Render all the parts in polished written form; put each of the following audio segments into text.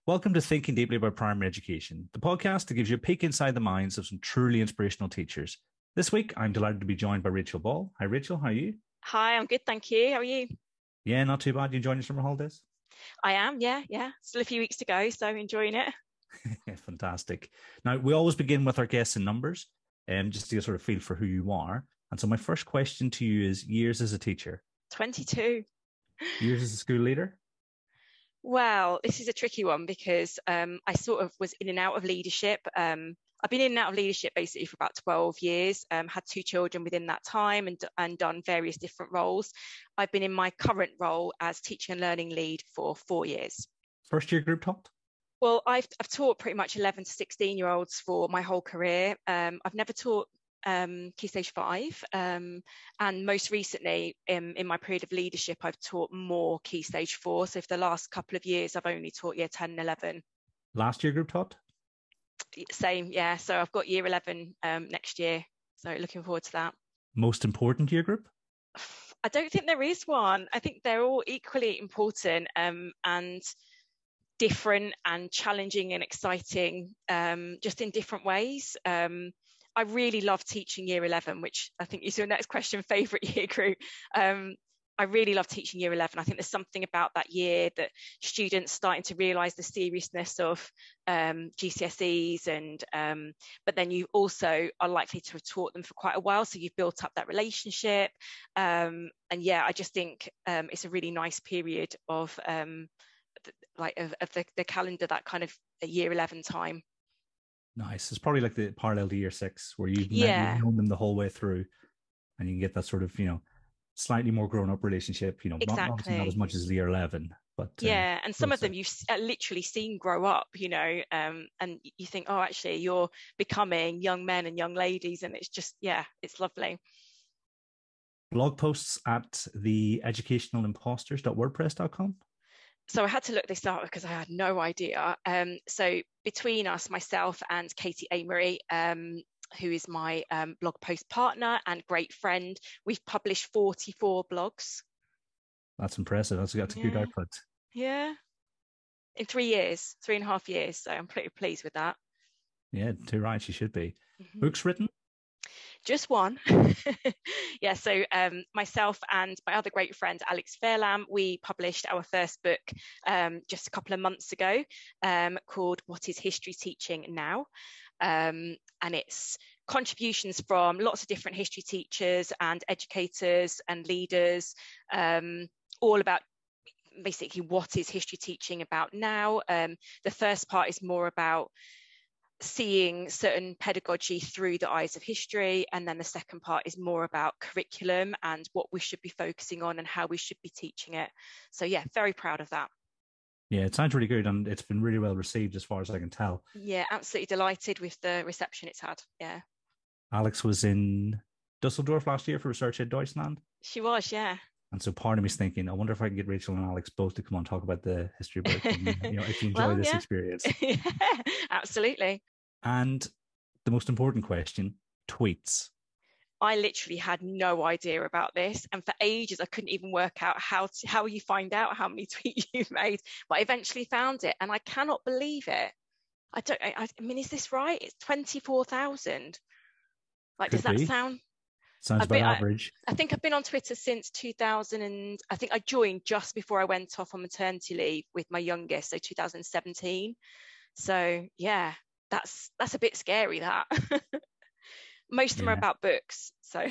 Welcome to Thinking Deeply About Primary Education, the podcast that gives you a peek inside the minds of some truly inspirational teachers. This week, I'm delighted to be joined by Rachel Ball. Hi, Rachel. How are you? Hi, I'm good, thank you. How are you? Yeah, not too bad. You enjoying your summer holidays? I am, yeah. Still a few weeks to go, so enjoying it. Yeah, fantastic. Now, we always begin with our guests and numbers, just to get sort of feel for who you are. And so my first question to you is years as a teacher, 22. years as a school leader? Well, this is a tricky one because I sort of was in and out of leadership. I've been in and out of leadership basically for about 12 years, had two children within that time and done various different roles. I've been in my current role as teaching and learning lead for 4 years. First year group taught? Well, I've taught pretty much 11 to 16-year-olds for my whole career. I've never taught Key Stage 5. And most recently, in my period of leadership, I've taught more Key Stage 4. So for the last couple of years, I've only taught year 10 and 11. Last year group taught? Same, yeah. So I've got year 11 next year. So looking forward to that. Most important year group? I don't think there is one. I think they're all equally important and different and challenging and exciting, just in different ways. I really love teaching year 11, which I think is your next question, favourite year group. I really love teaching year 11. I think there's something about that year that students starting to realise the seriousness of GCSEs but then you also are likely to have taught them for quite a while. So you've built up that relationship. And yeah, I just think it's a really nice period of the calendar, that kind of year 11 time. Nice. It's probably like the parallel to year 6 where you've Yeah, known them the whole way through and you can get that sort of, slightly more grown up relationship, obviously not as exactly. much as the year 11, but Yeah, and some of closer. them you've literally seen grow up, and you think, oh, actually, you're becoming young men and young ladies, and it's just, yeah, it's lovely. Blog posts at the educationalimposters.wordpress.com. So I had to look this up because I had no idea. So between us, myself and Katie Amory, who is my blog post partner and great friend, we've published 44 blogs. That's impressive. That's a good Yeah, output. yeah, in 3 years, 3.5 years. So I'm pretty pleased with that. Yeah, too right. You should be. Mhm. Books written? Just one. Yeah, so myself and my other great friend, Alex Fairlam, we published our first book just a couple of months ago called What is History Teaching Now? And it's contributions from lots of different history teachers and educators and leaders, all about basically what is history teaching about now. The first part is more about seeing certain pedagogy through the eyes of history, and then the second part is more about curriculum and what we should be focusing on and how we should be teaching it. So yeah, very proud of that. Yeah, it sounds really good and it's been really well received as far as I can tell. Yeah, absolutely delighted with the reception it's had. Yeah, Alex was in Dusseldorf last year for Research in Deutschland. she was. Yeah. And so part of me is thinking, I wonder if I can get Rachel and Alex both to come on and talk about the history book and, if you enjoy Well, this yeah. experience. Yeah, absolutely. And the most important question, tweets. I literally had no idea about this, and for ages I couldn't even work out how you find out how many tweets you've made. But I eventually found it, and I cannot believe it. I mean, is this right? It's 24,000. Like, does Could that be. sound? Sounds I've about been, average. I think I've been on Twitter since 2000, and I think I joined just before I went off on maternity leave with my youngest, so 2017. So yeah, that's a bit scary. That most of them are Yeah. about books. So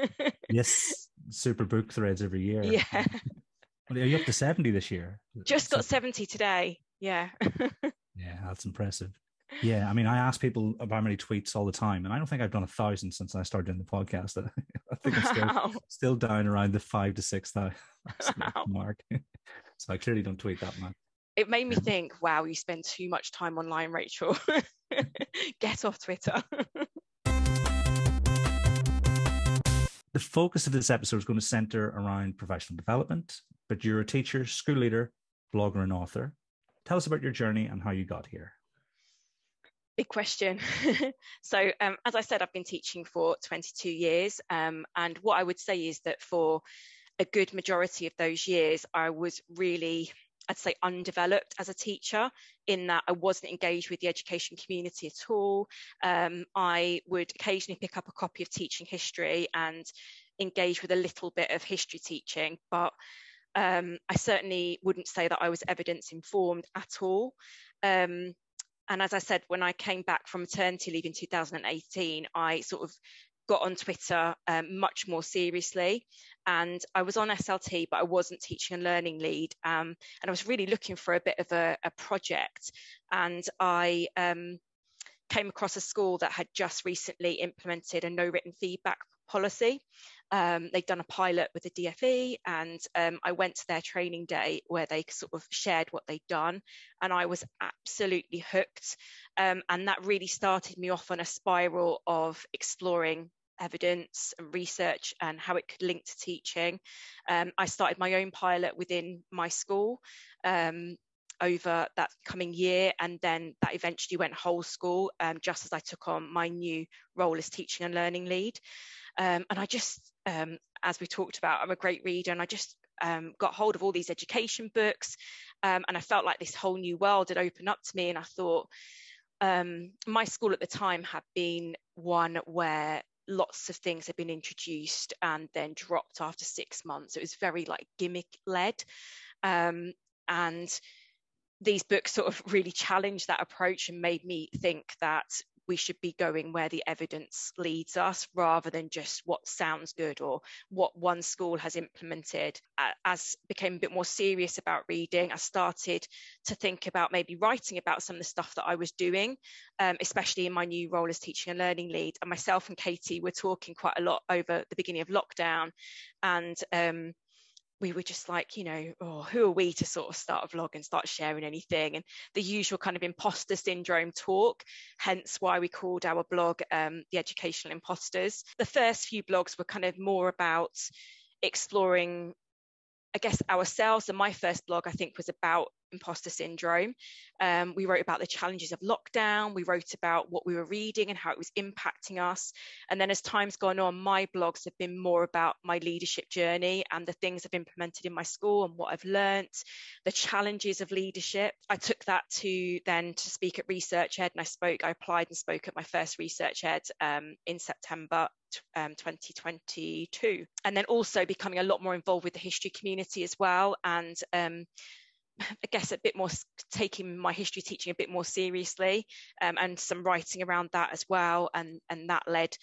Yes. Super book threads every year. yeah, Well, are you up to 70 this year? just got So, 70 today. Yeah. yeah, that's impressive. Yeah, I mean, I ask people about how many tweets all the time, and I don't think I've done 1,000 since I started doing the podcast. I think I'm Wow. still down around the 5 to 6,000 Wow. mark. So I clearly don't tweet that much. It made me think, wow, you spend too much time online, Rachel. Get off Twitter. The focus of this episode is going to center around professional development, but you're a teacher, school leader, blogger, and author. Tell us about your journey and how you got here. Big question. So, as I said, I've been teaching for 22 years. And what I would say is that for a good majority of those years, I was really I'd say undeveloped as a teacher, in that I wasn't engaged with the education community at all. I would occasionally pick up a copy of Teaching History and engage with a little bit of history teaching, but I certainly wouldn't say that I was evidence informed at all. And as I said, when I came back from maternity leave in 2018, I sort of got on Twitter much more seriously. And I was on SLT, but I wasn't teaching and learning lead. And I was really looking for a bit of a project. And I came across a school that had just recently implemented a no written feedback policy. They'd done a pilot with the DFE, and I went to their training day where they sort of shared what they'd done, and I was absolutely hooked. And that really started me off on a spiral of exploring evidence and research and how it could link to teaching. I started my own pilot within my school over that coming year, and then that eventually went whole school, just as I took on my new role as teaching and learning lead. And I just, as we talked about, I'm a great reader, and I just got hold of all these education books, and I felt like this whole new world had opened up to me. And I thought, my school at the time had been one where lots of things had been introduced and then dropped after 6 months. It was very like gimmick led, and these books sort of really challenged that approach and made me think that we should be going where the evidence leads us, rather than just what sounds good or what one school has implemented. As I became a bit more serious about reading, I started to think about maybe writing about some of the stuff that I was doing, especially in my new role as teaching and learning lead. And myself and Katie were talking quite a lot over the beginning of lockdown, and we were just like, you know, oh, who are we to sort of start a vlog and start sharing anything? And the usual kind of imposter syndrome talk, hence why we called our blog The Educational Imposters. The first few blogs were kind of more about exploring, I guess, ourselves. And my first blog, I think, was about imposter syndrome. We wrote about the challenges of lockdown. We wrote about what we were reading and how it was impacting us. And then as time's gone on, my blogs have been more about my leadership journey and the things I've implemented in my school and what I've learnt, the challenges of leadership. I took that to speak at Research Ed, and I applied and spoke at my first Research Ed in September 2022. And then also becoming a lot more involved with the history community as well, and I guess a bit more taking my history teaching a bit more seriously, and some writing around that as well, and that led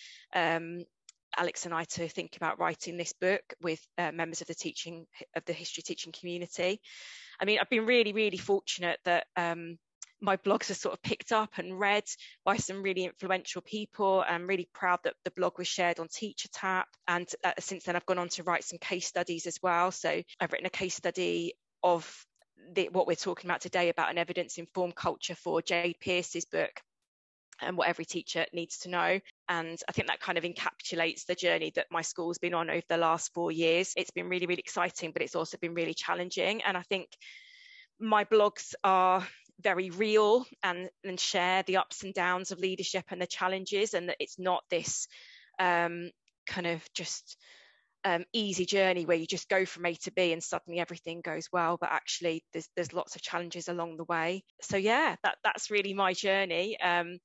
Alex and I to think about writing this book with members of the history teaching community. I mean, I've been really, really fortunate that my blogs are sort of picked up and read by some really influential people. I'm really proud that the blog was shared on TeacherTapp, and since then I've gone on to write some case studies as well. So I've written a case study of what we're talking about today, about an evidence-informed culture, for Jade Pierce's book, and what every teacher needs to know. And I think that kind of encapsulates the journey that my school's been on over the last 4 years. It's been really, really exciting, but it's also been really challenging. And I think my blogs are very real and share the ups and downs of leadership and the challenges, and that it's not this kind of just easy journey where you just go from A to B and suddenly everything goes well, but actually there's lots of challenges along the way. So yeah, that's really my journey.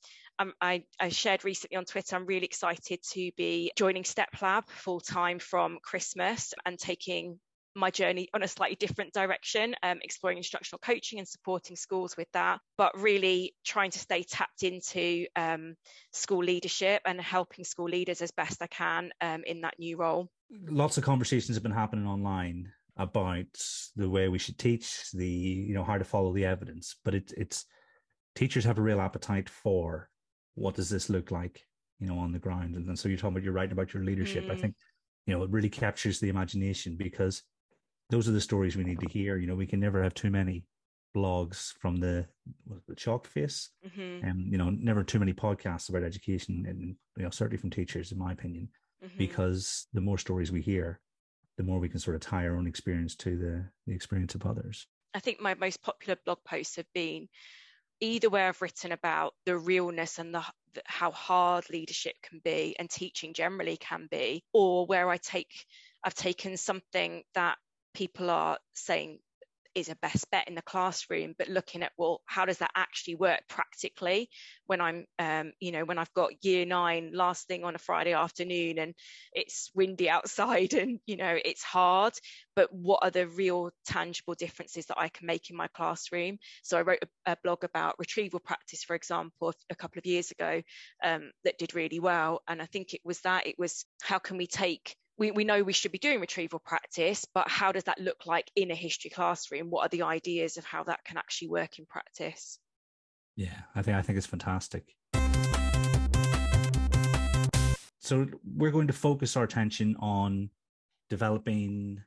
I shared recently on Twitter, I'm really excited to be joining Step Lab full time from Christmas and taking my journey on a slightly different direction, exploring instructional coaching and supporting schools with that, but really trying to stay tapped into school leadership and helping school leaders as best I can in that new role. Lots of conversations have been happening online about the way we should teach, how to follow the evidence, but it's teachers have a real appetite for what does this look like, on the ground. And then so you're writing about your leadership. I think, it really captures the imagination, because those are the stories we need to hear. We can never have too many blogs from the chalk face, and never too many podcasts about education, and certainly from teachers, in my opinion, because the more stories we hear, the more we can sort of tie our own experience to the experience of others. I think my most popular blog posts have been either where I've written about the realness and how hard leadership can be and teaching generally can be, or where I've taken something that people are saying is a best bet in the classroom, but looking at, well, how does that actually work practically when I'm, when I've got year 9 last thing on a Friday afternoon and it's windy outside and, it's hard, but what are the real tangible differences that I can make in my classroom? So I wrote a blog about retrieval practice, for example, a couple of years ago that did really well. And I think it was how can we take, we know we should be doing retrieval practice, but how does that look like in a history classroom? What are the ideas of how that can actually work in practice? Yeah, I think it's fantastic. So we're going to focus our attention on developing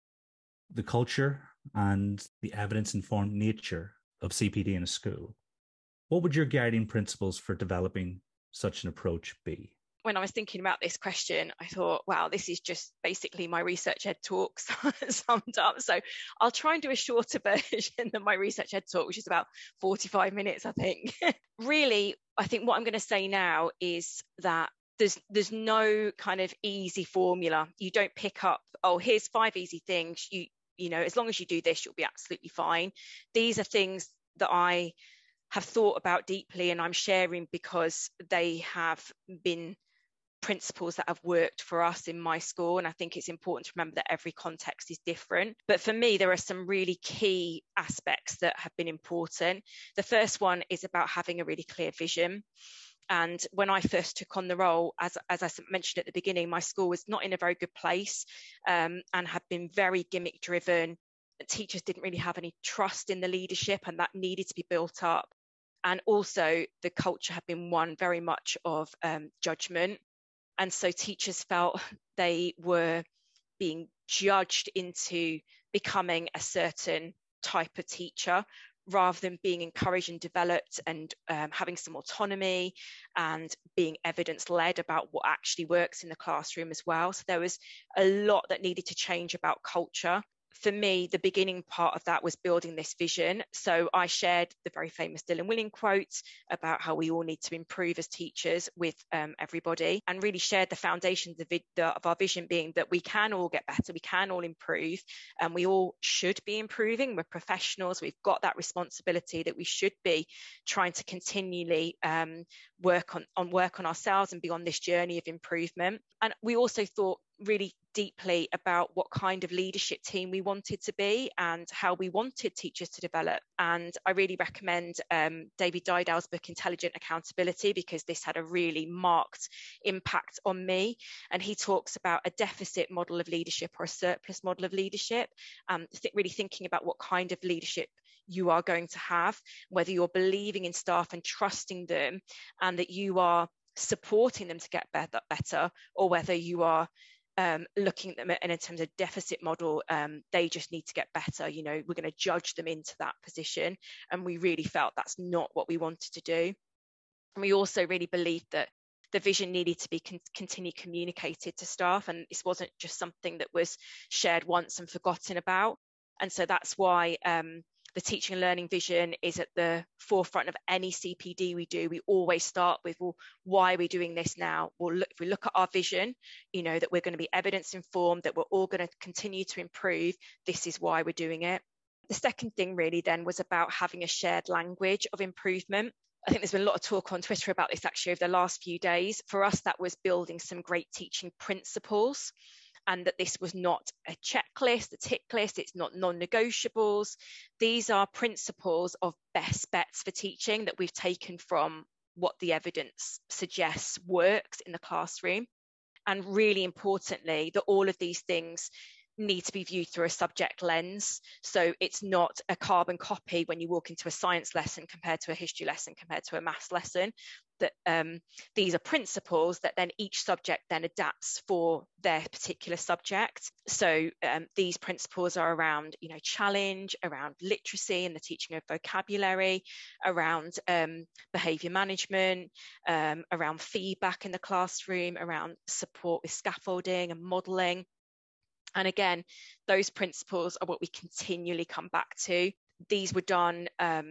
the culture and the evidence-informed nature of CPD in a school. What would your guiding principles for developing such an approach be? When I was thinking about this question, I thought, wow, this is just basically my Research Ed talk summed up. So I'll try and do a shorter version than my Research Ed talk, which is about 45 minutes, I think. Really, I think what I'm going to say now is that there's no kind of easy formula. You don't pick up, oh, here's 5 easy things. You know, as long as you do this, you'll be absolutely fine. These are things that I have thought about deeply and I'm sharing because they have been principles that have worked for us in my school. And I think it's important to remember that every context is different. But for me, there are some really key aspects that have been important. The first one is about having a really clear vision. And when I first took on the role, as I mentioned at the beginning, my school was not in a very good place and had been very gimmick driven. Teachers didn't really have any trust in the leadership, and that needed to be built up. And also the culture had been one very much of judgment. And so teachers felt they were being judged into becoming a certain type of teacher rather than being encouraged and developed and having some autonomy and being evidence-led about what actually works in the classroom as well. So there was a lot that needed to change about culture. For me, the beginning part of that was building this vision. So I shared the very famous Dylan Willing quote about how we all need to improve as teachers with everybody, and really shared the foundations of our vision being that we can all get better, we can all improve, and we all should be improving. We're professionals, we've got that responsibility that we should be trying to continually work on ourselves and be on this journey of improvement. And we also thought really deeply about what kind of leadership team we wanted to be and how we wanted teachers to develop. And I really recommend David Didal's book, Intelligent Accountability, because this had a really marked impact on me. And he talks about a deficit model of leadership or a surplus model of leadership, really thinking about what kind of leadership you are going to have, whether you're believing in staff and trusting them and that you are supporting them to get better, or whether you are looking at them in terms of deficit model, they just need to get better. You know, we're going to judge them into that position. And we really felt that's not what we wanted to do. And we also really believed that the vision needed to be continually communicated to staff. And this wasn't just something that was shared once and forgotten about. And so that's why the teaching and learning vision is at the forefront of any CPD we do. We always start with, well, why are we doing this now? Well, if we look at our vision, you know, that we're going to be evidence informed, that we're all going to continue to improve, this is why we're doing it. The second thing really then was about having a shared language of improvement. I think there's been a lot of talk on Twitter about this actually over the last few days. For us, that was building some great teaching principles, and that this was not a checklist, a tick list, it's not non-negotiables. These are principles of best bets for teaching that we've taken from what the evidence suggests works in the classroom. And really importantly, that all of these things need to be viewed through a subject lens. So it's not a carbon copy when you walk into a science lesson compared to a history lesson compared to a maths lesson. That these are principles that then each subject then adapts for their particular subject. So these principles are around, you know, challenge, around literacy and the teaching of vocabulary, around behaviour management, around feedback in the classroom, around support with scaffolding and modelling. And again, those principles are what we continually come back to. These were done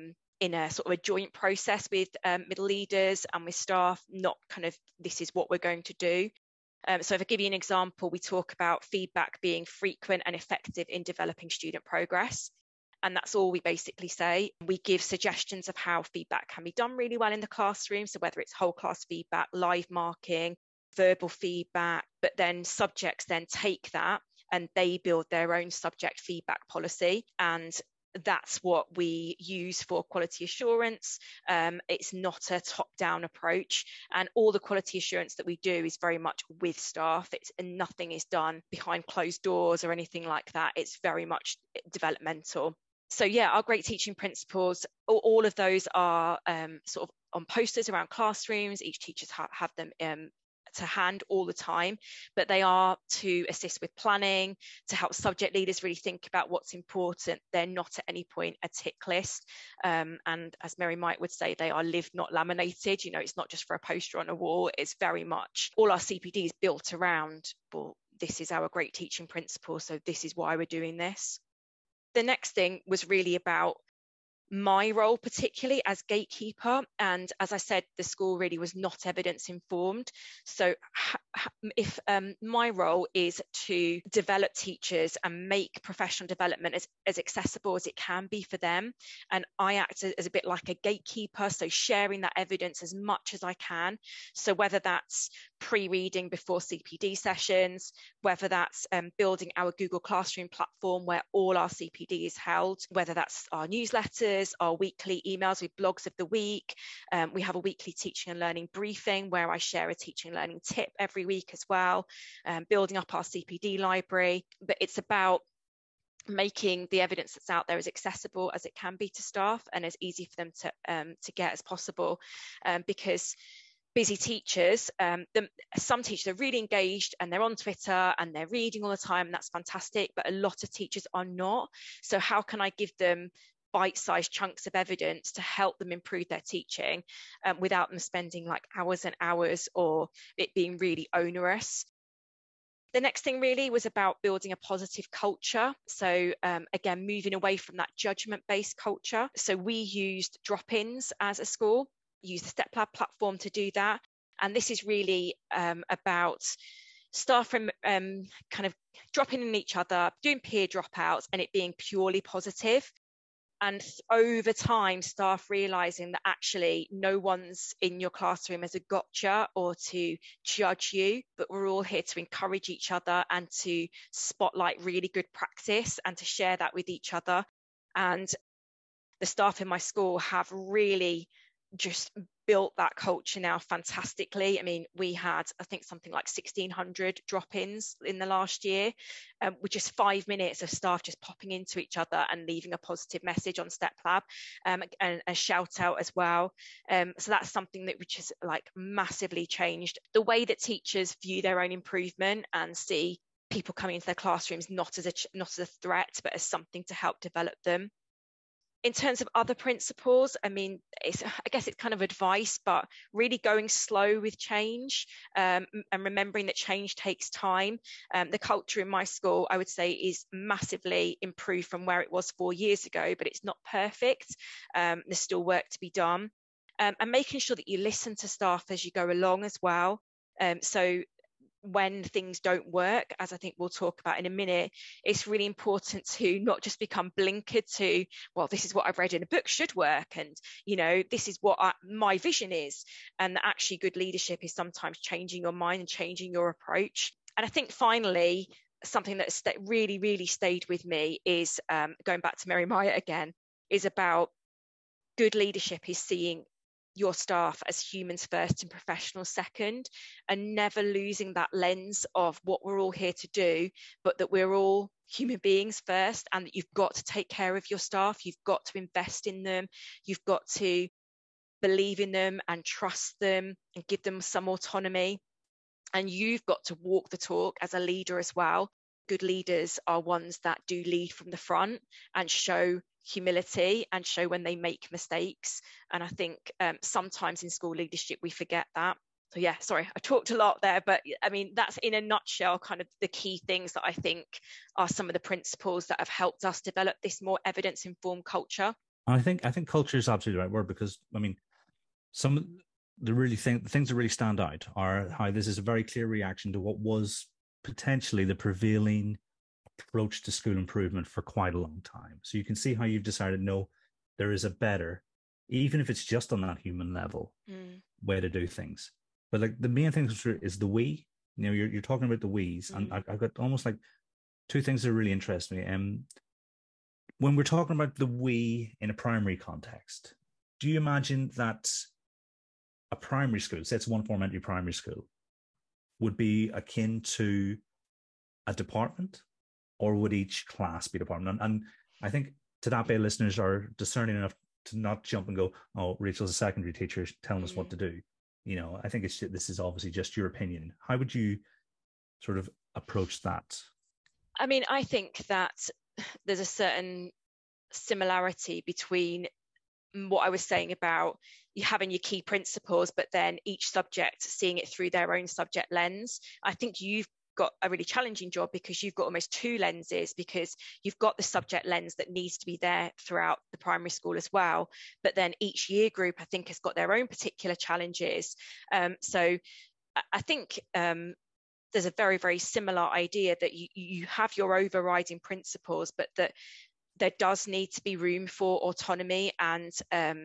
in a sort of a joint process with middle leaders and with staff, not kind of this is what we're going to do. So if I give you an example, we talk about feedback being frequent and effective in developing student progress. And that's all we basically say. We give suggestions of how feedback can be done really well in the classroom. So whether it's whole class feedback, live marking, verbal feedback, but then subjects then take that and they build their own subject feedback policy. And that's what we use for quality assurance. It's not a top-down approach, and all the quality assurance that we do is very much with staff. And nothing is done behind closed doors or anything like that. It's very much developmental. So yeah, our great teaching principles, all of those are sort of on posters around classrooms. Each teacher have them to hand all the time, but they are to assist with planning, to help subject leaders really think about what's important. They're not at any point a tick list. And as Mary Mike would say, they are lived, not laminated. It's not just for a poster on a wall. It's very much all our CPD is built around, well, this is our great teaching principle, so this is why we're doing this. The next thing was really about my role, particularly as gatekeeper. And as I said, the school really was not evidence informed. So if my role is to develop teachers and make professional development as accessible as it can be for them, and I act as a bit like a gatekeeper, so sharing that evidence as much as I can. So whether that's pre-reading before CPD sessions, whether that's building our Google Classroom platform where all our CPD is held, whether that's our newsletters, our weekly emails with blogs of the week. We have a weekly teaching and learning briefing where I share a teaching and learning tip every week as well, building up our CPD library. But it's about making the evidence that's out there as accessible as it can be to staff and as easy for them to get as possible, because busy teachers, some teachers are really engaged and they're on Twitter and they're reading all the time, and that's fantastic, but a lot of teachers are not. So how can I give them bite-sized chunks of evidence to help them improve their teaching without them spending like hours and hours or it being really onerous? The next thing really was about building a positive culture. So again, moving away from that judgment-based culture. So we used drop-ins as a school, used the StepLab platform to do that. And this is really about staff from kind of dropping in each other, doing peer dropouts, and it being purely positive. And over time, staff realizing that actually no one's in your classroom as a gotcha or to judge you, but we're all here to encourage each other and to spotlight really good practice and to share that with each other. And the staff in my school have really just built that culture now fantastically. I mean, we had, I think, something like 1,600 drop-ins in the last year, with just 5 minutes of staff just popping into each other and leaving a positive message on StepLab, and a shout out as well. So that's something that which has like massively changed the way that teachers view their own improvement and see people coming into their classrooms not as a threat, but as something to help develop them. In terms of other principles, I mean, I guess it's kind of advice, but really going slow with change, and remembering that change takes time. The culture in my school, I would say, is massively improved from where it was 4 years ago, but it's not perfect. There's still work to be done. And making sure that you listen to staff as you go along as well. So when things don't work, as I think we'll talk about in a minute, it's really important to not just become blinkered to, well, this is what I've read in a book should work, and this is what my vision is, and that actually good leadership is sometimes changing your mind and changing your approach. And I think finally, something that really, really stayed with me is, going back to Mary Myatt again, is about good leadership is seeing your staff as humans first and professionals second, and never losing that lens of what we're all here to do, but that we're all human beings first, and that you've got to take care of your staff, you've got to invest in them, you've got to believe in them and trust them and give them some autonomy, and you've got to walk the talk as a leader as well. Good leaders are ones that do lead from the front and show humility and show when they make mistakes. And I think sometimes in school leadership we forget that. So yeah, sorry, I talked a lot there, but I mean, that's in a nutshell kind of the key things that I think are some of the principles that have helped us develop this more evidence-informed culture. I think culture is absolutely the right word, because I mean, the things that really stand out are how this is a very clear reaction to what was potentially the prevailing approach to school improvement for quite a long time. So you can see how you've decided, no, there is a better, even if it's just on that human level, way to do things. But like the main thing is the we. You know, you're talking about the we's, and I've got almost like two things that really interest me. When we're talking about the we in a primary context, do you imagine that a primary school, say it's one form entry primary school, would be akin to a department, or would each class be a department? And I think TDAP listeners are discerning enough to not jump and go, "Oh, Rachel's a secondary teacher telling us what to do." You know, I think this is obviously just your opinion. How would you sort of approach that? I mean, I think that there's a certain similarity between what I was saying about you having your key principles, but then each subject seeing it through their own subject lens. I think you've got a really challenging job because you've got almost two lenses, because you've got the subject lens that needs to be there throughout the primary school as well, but then each year group I think has got their own particular challenges. So I think there's a very, very similar idea that you have your overriding principles, but that there does need to be room for autonomy and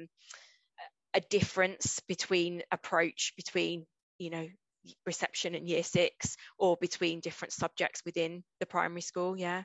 a difference between approach between, you know, reception and year 6, or between different subjects within the primary school. Yeah.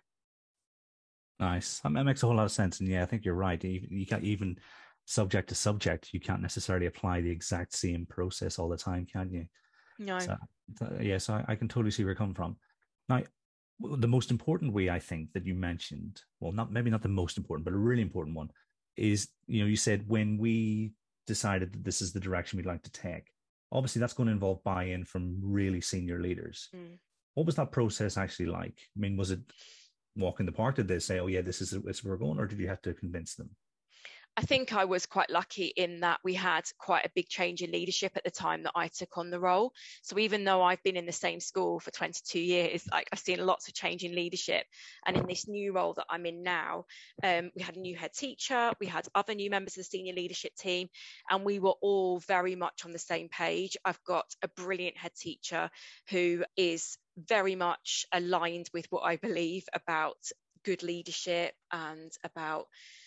Nice. That makes a whole lot of sense. And yeah, I think you're right. You can't, even subject to subject, you can't necessarily apply the exact same process all the time, can you? No. So I can totally see where you're coming from. Now, the most important way I think that you mentioned, well, maybe not the most important, but a really important one is, you know, you said when we decided that this is the direction we'd like to take, obviously that's going to involve buy-in from really senior leaders. What was that process actually like? I mean, was it walk in the park? Did they say, "Oh yeah, this is where we're going," or did you have to convince them? I think I was quite lucky in that we had quite a big change in leadership at the time that I took on the role. So even though I've been in the same school for 22 years, like I've seen lots of change in leadership. And in this new role that I'm in now, we had a new head teacher, we had other new members of the senior leadership team, and we were all very much on the same page. I've got a brilliant head teacher who is very much aligned with what I believe about good leadership and about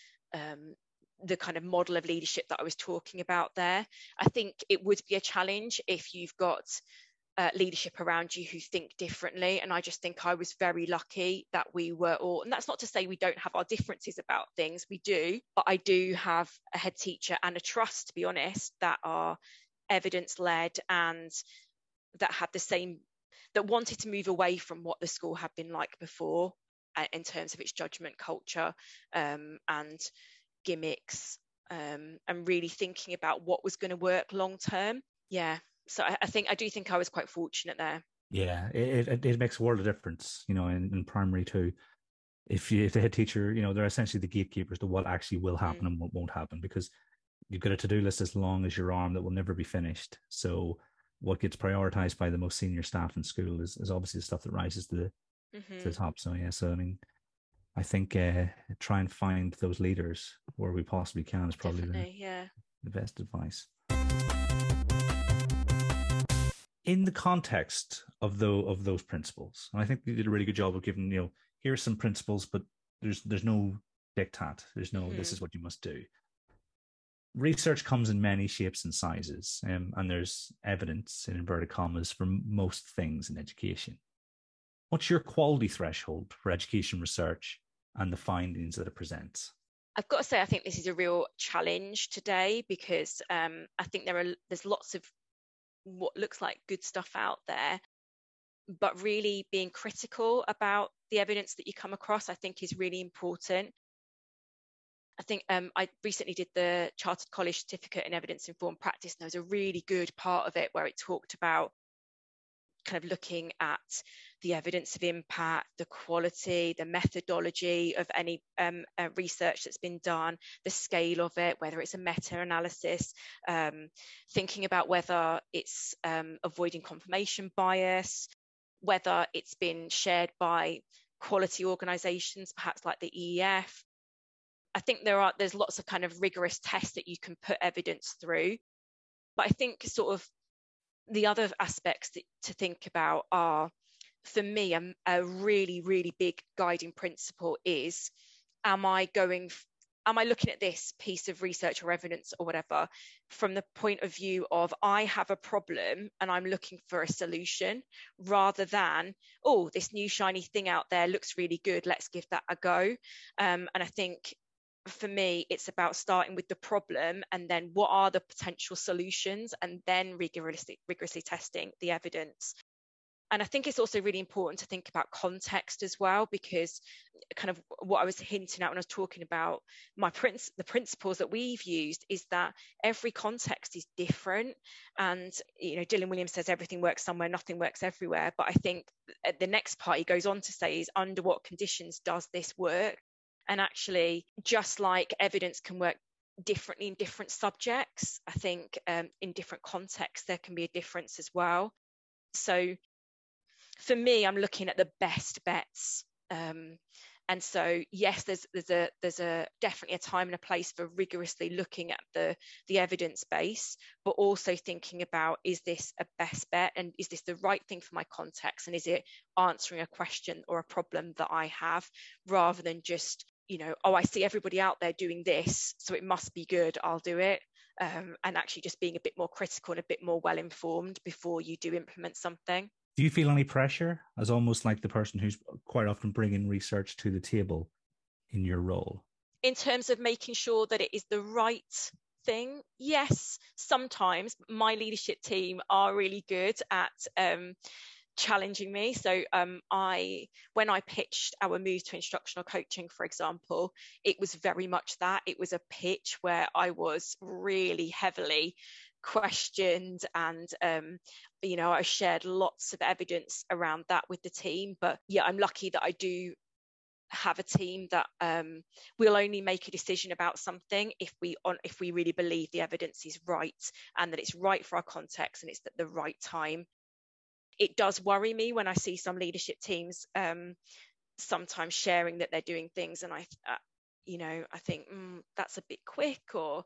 the kind of model of leadership that I was talking about there. I think it would be a challenge if you've got leadership around you who think differently. And I just think I was very lucky that we were all, and that's not to say we don't have our differences about things, we do, but I do have a head teacher and a trust, to be honest, that are evidence-led and that had the same, that wanted to move away from what the school had been like before in terms of its judgment culture and gimmicks, and really thinking about what was going to work long term. Yeah, so I do think I was quite fortunate there. Yeah, it makes a world of difference, you know, in primary too. If the head teacher, you know, they're essentially the gatekeepers to what actually will happen and what won't happen, because you've got a to-do list as long as your arm that will never be finished. So what gets prioritized by the most senior staff in school is obviously the stuff that rises to the top. So yeah, so I mean, I think try and find those leaders where we possibly can is probably the best advice. In the context of those principles, and I think you did a really good job of giving, you know, here's some principles, but there's no diktat. There's no this is what you must do. Research comes in many shapes and sizes, and there's evidence in inverted commas for most things in education. What's your quality threshold for education research and the findings that it presents? I've got to say, I think this is a real challenge today, because I think there's lots of what looks like good stuff out there, but really being critical about the evidence that you come across, I think, is really important. I think I recently did the Chartered College Certificate in Evidence Informed Practice, and there was a really good part of it where it talked about kind of looking at the evidence of impact, the quality, the methodology of any research that's been done, the scale of it, whether it's a meta-analysis, thinking about whether it's avoiding confirmation bias, whether it's been shared by quality organisations, perhaps like the EEF. I think there's lots of kind of rigorous tests that you can put evidence through. But I think sort of the other aspects to think about are for me, a really, really big guiding principle is, am I looking at this piece of research or evidence or whatever from the point of view of I have a problem and I'm looking for a solution, rather than, oh, this new shiny thing out there looks really good, let's give that a go. And I think for me, it's about starting with the problem and then what are the potential solutions, and then rigorously testing the evidence. And I think it's also really important to think about context as well, because kind of what I was hinting at when I was talking about the principles that we've used is that every context is different. And, Dylan Williams says everything works somewhere, nothing works everywhere. But I think the next part he goes on to say is, under what conditions does this work? And actually, just like evidence can work differently in different subjects, I think in different contexts, there can be a difference as well. So for me, I'm looking at the best bets. And so, yes, there's a definitely a time and a place for rigorously looking at the evidence base, but also thinking about, is this a best bet, and is this the right thing for my context, and is it answering a question or a problem that I have, rather than just, oh, I see everybody out there doing this, so it must be good, I'll do it. And actually just being a bit more critical and a bit more well-informed before you do implement something. Do you feel any pressure as almost like the person who's quite often bringing research to the table in your role? In terms of making sure that it is the right thing? Yes, sometimes. My leadership team are really good at challenging me. So when I pitched our move to instructional coaching, for example, it was very much that. It was a pitch where I was really heavily questioned, and I shared lots of evidence around that with the team. But yeah, I'm lucky that I do have a team that will only make a decision about something if we really believe the evidence is right, and that it's right for our context, and it's at the right time. It does worry me when I see some leadership teams sometimes sharing that they're doing things, and I think that's a bit quick, or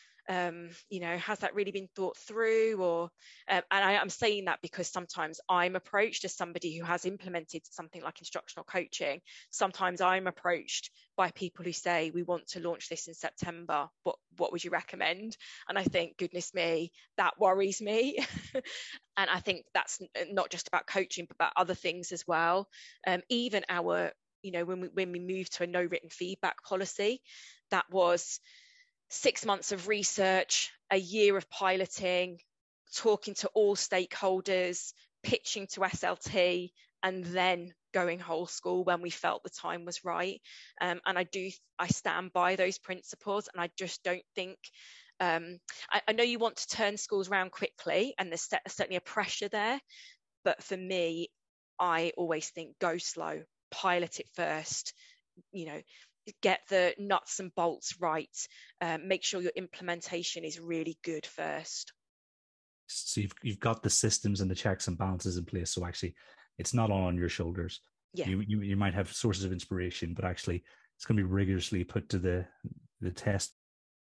has that really been thought through? Or and I'm saying that because sometimes I'm approached as somebody who has implemented something like instructional coaching. Sometimes I'm approached by people who say, we want to launch this in September, what would you recommend? And I think, goodness me, that worries me. And I think that's not just about coaching, but about other things as well. Even our, when we moved to a no written feedback policy, that was 6 months of research, a year of piloting, talking to all stakeholders, pitching to SLT, and then going whole school when we felt the time was right. And I stand by those principles, and I just don't think, I know you want to turn schools around quickly, and there's certainly a pressure there. But for me, I always think go slow, pilot it first, get the nuts and bolts right, make sure your implementation is really good first. So you've got the systems and the checks and balances in place, so actually it's not all on your shoulders. Yeah. You might have sources of inspiration, but actually it's going to be rigorously put to the test.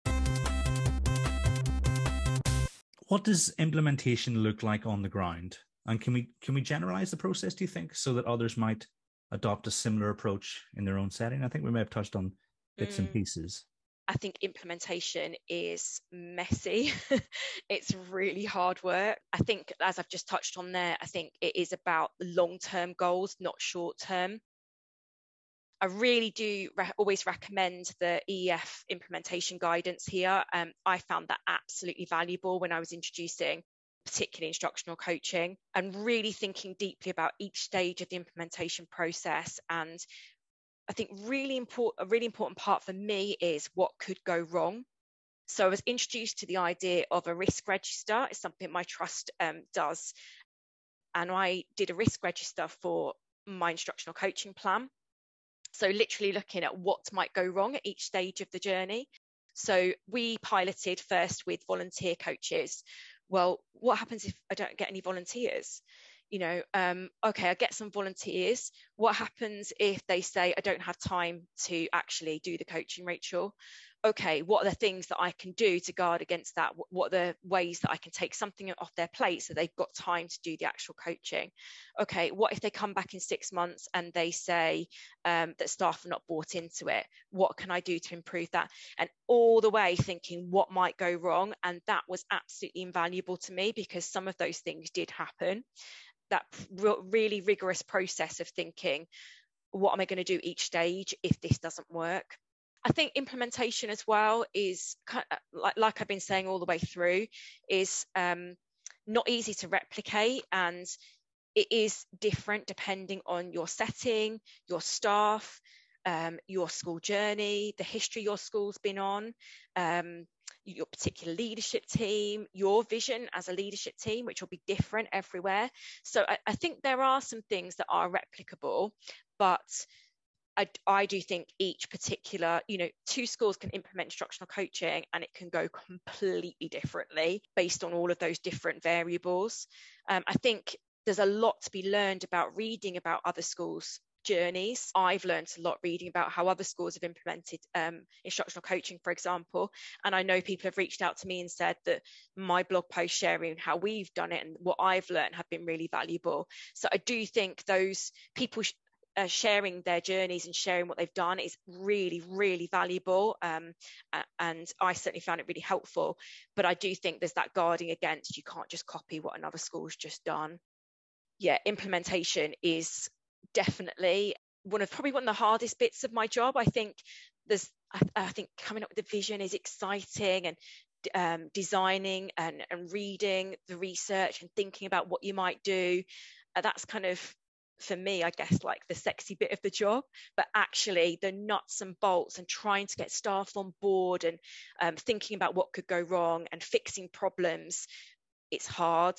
What does implementation look like on the ground? And can we generalize the process, do you think, so that others might adopt a similar approach in their own setting? I think we may have touched on bits and pieces. I think implementation is messy. It's really hard work. I think, as I've just touched on there, I think it is about long-term goals, not short-term. I really do always recommend the EEF implementation guidance here. I found that absolutely valuable when I was introducing particularly instructional coaching, and really thinking deeply about each stage of the implementation process. And I think a really important part for me is what could go wrong. So I was introduced to the idea of a risk register. It's something my trust does. And I did a risk register for my instructional coaching plan. So literally looking at what might go wrong at each stage of the journey. So we piloted first with volunteer coaches. Well, what happens if I don't get any volunteers? Okay, I get some volunteers. What happens if they say, I don't have time to actually do the coaching, Rachel? okay, what are the things that I can do to guard against that? What are the ways that I can take something off their plate so they've got time to do the actual coaching? Okay, what if they come back in 6 months and they say that staff are not bought into it? What can I do to improve that? And all the way thinking what might go wrong. And that was absolutely invaluable to me, because some of those things did happen. That really rigorous process of thinking, what am I going to do each stage if this doesn't work? I think implementation as well is kind of, like I've been saying all the way through, is not easy to replicate, and it is different depending on your setting, your staff, your school journey, the history your school's been on, your particular leadership team, your vision as a leadership team, which will be different everywhere. So I think there are some things that are replicable, but I do think each particular, 2 schools can implement instructional coaching and it can go completely differently based on all of those different variables. I think there's a lot to be learned about reading about other schools' journeys. I've learned a lot reading about how other schools have implemented instructional coaching, for example. And I know people have reached out to me and said that my blog post sharing how we've done it and what I've learned have been really valuable. So I do think those people sharing their journeys and sharing what they've done is really, really valuable. And I certainly found it really helpful. But I do think there's that guarding against, you can't just copy what another school's just done. Yeah, implementation is definitely one of the hardest bits of my job. I think coming up with the vision is exciting, and designing and reading the research and thinking about what you might do. That's kind of, for me, I guess, like the sexy bit of the job. But actually the nuts and bolts and trying to get staff on board and thinking about what could go wrong and fixing problems, it's hard,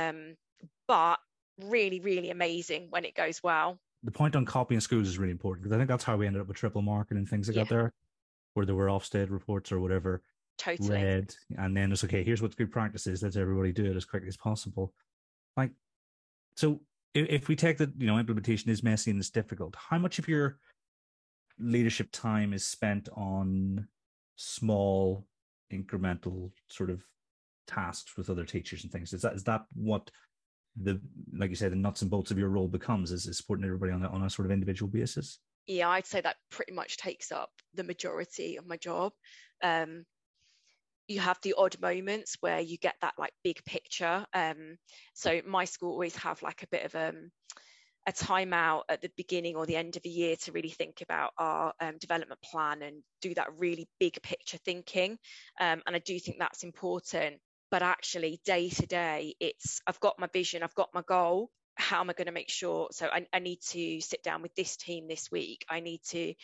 but really, really amazing when it goes well. The point on copying schools is really important, because I think that's how we ended up with triple marking and things that got there, where there were Ofsted reports or whatever read, and then it's okay, here's what good practice is, let's everybody do it as quickly as possible. Like, so if we take that, implementation is messy and it's difficult, how much of your leadership time is spent on small incremental sort of tasks with other teachers and things? Is that what like you say, the nuts and bolts of your role becomes, is supporting everybody on a sort of individual basis? Yeah, I'd say that pretty much takes up the majority of my job. You have the odd moments where you get that like big picture. So my school always have like a bit of a timeout at the beginning or the end of the year to really think about our development plan and do that really big picture thinking. And I do think that's important. But actually, day to day, I've got my vision, I've got my goal. How am I going to make sure? So I need to sit down with this team this week. I need to,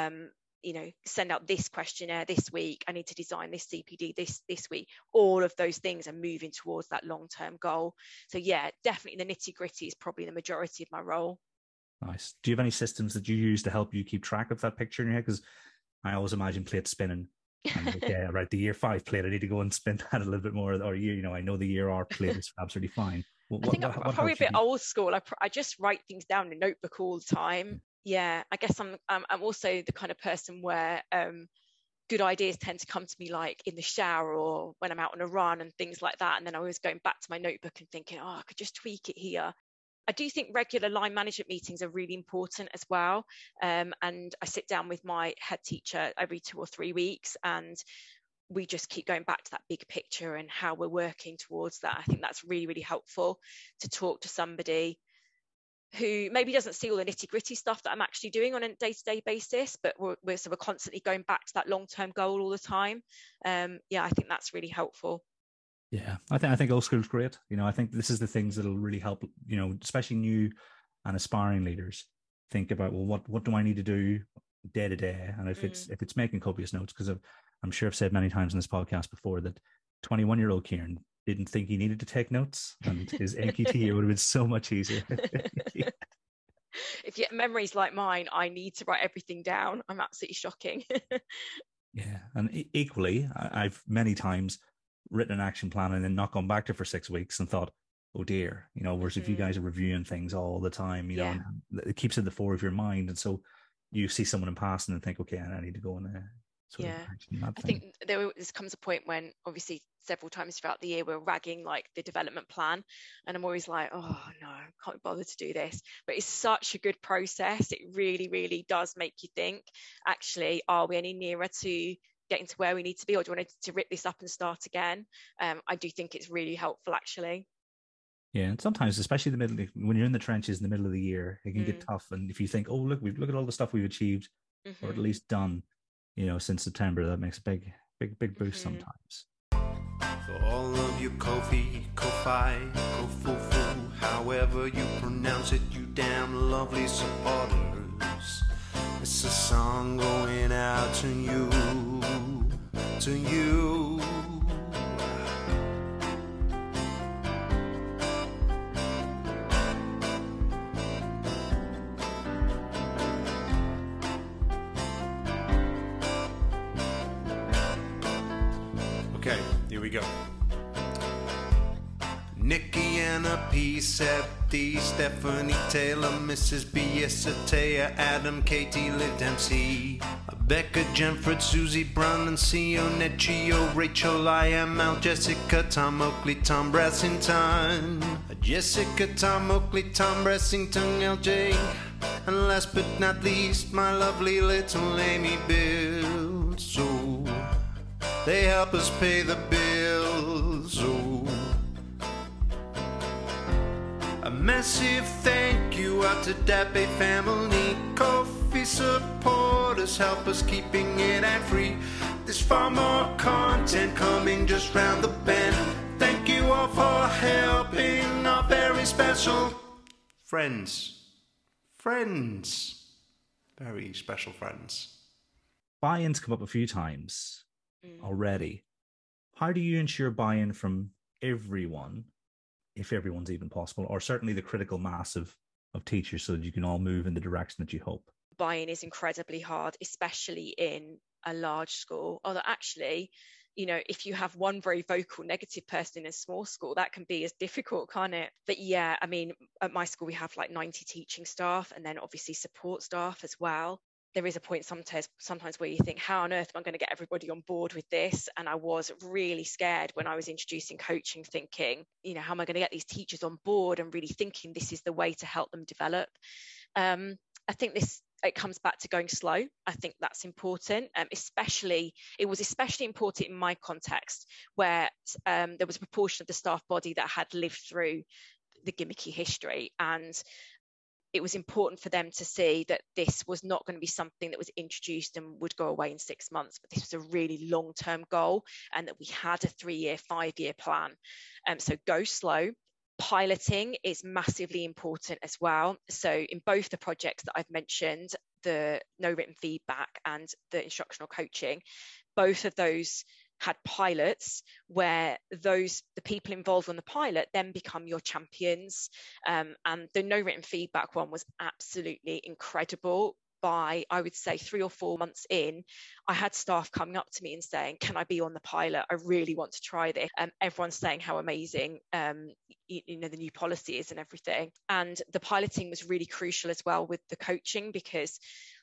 send out this questionnaire this week. I need to design this CPD this week. All of those things are moving towards that long-term goal. So yeah, definitely the nitty-gritty is probably the majority of my role. Nice. Do you have any systems that you use to help you keep track of that picture in your head? Because I always imagine plates spinning. Yeah, right. The year 5 plate, I need to go and spin that a little bit more. Or I know the year R plate is absolutely fine. I think I'm probably a bit old school. I just write things down in a notebook all the time. Yeah, I guess I'm also the kind of person where good ideas tend to come to me like in the shower or when I'm out on a run and things like that. And then I was going back to my notebook and thinking, I could just tweak it here. I do think regular line management meetings are really important as well. And I sit down with my head teacher every 2 or 3 weeks, and we just keep going back to that big picture and how we're working towards that. I think that's really, really helpful to talk to somebody who maybe doesn't see all the nitty-gritty stuff that I'm actually doing on a day-to-day basis, but we're constantly going back to that long-term goal all the time. I think that's really helpful. Yeah, I think old school's great. I think this is the things that'll really help, especially new and aspiring leaders think about, well, what do I need to do day to day? And if it's making copious notes, because I'm sure I've said many times in this podcast before that 21-year-old Kieran didn't think he needed to take notes, and his NQT would have been so much easier. If your memory's like mine, I need to write everything down. I'm absolutely shocking. Yeah, and equally, I've many times written an action plan and then not gone back to for 6 weeks and thought, oh dear, whereas if you guys are reviewing things all the time, know, it keeps at the fore of your mind. And so you see someone in passing and think, okay, I need to go and sort of Yeah, action in that I thing. think there comes a point when obviously several times throughout the year we're ragging like the development plan, and I'm always like, oh no, I can't bother to do this. But it's such a good process. It really, really does make you think, actually, are we any nearer to getting to where we need to be, or do we want to rip this up and start again? I do think it's really helpful, actually. Yeah, and sometimes, especially the middle, when you're in the trenches in the middle of the year, it can get Mm. tough. And if you think, oh, look, we've look at all the stuff we've achieved, or at Hmm. least done, since September, that makes a big boost Hmm. sometimes. For all of you Kofi, Ko-Fi, Kofufu, however you pronounce it, you damn lovely supporters. It's a song going out to you, to you. Okay, here we go. Nikki, Anna P. Septi, Stephanie Taylor, Mrs. B. Isatea, Adam, Katie, Liv Dempsey, Becca, Jenford, Susie, Brown, andCio, Netchio, Rachel, I am Al, Jessica, Tom Oakley, Tom Brassington, Jessica, Tom Oakley, Tom Brassington, LJ, and last but not least, my lovely little Amy Bill. So they help us pay the bills. So a massive thank you out to Dape family. Coffee supporters help us keeping it ad-free. There's far more content coming just round the bend. Thank you all for helping our very special friends. Very special friends. Buy-ins come up a few times Mm. already. How do you ensure buy-in from everyone, if everyone's even possible, or certainly the critical mass of teachers, so that you can all move in the direction that you hope? Buying is incredibly hard, especially in a large school. Although actually, if you have one very vocal negative person in a small school, that can be as difficult, can't it? But yeah, I mean, at my school we have like 90 teaching staff, and then obviously support staff as well. There is a point sometimes where you think, how on earth am I going to get everybody on board with this? And I was really scared when I was introducing coaching, thinking, how am I going to get these teachers on board, and really thinking this is the way to help them develop. I think it comes back to going slow. I think that's important. It was especially important in my context, where there was a proportion of the staff body that had lived through the gimmicky history, and it was important for them to see that this was not going to be something that was introduced and would go away in 6 months, but this was a really long-term goal, and that we had a 3-year, 5-year plan. So go slow. Piloting is massively important as well. So in both the projects that I've mentioned, the no written feedback and the instructional coaching, both of those had pilots where the people involved on the pilot then become your champions. And the no written feedback one was absolutely incredible. By, I would say, 3 or 4 months in, I had staff coming up to me and saying, can I be on the pilot? I really want to try this. Everyone's saying how amazing the new policy is and everything. And the piloting was really crucial as well with the coaching, because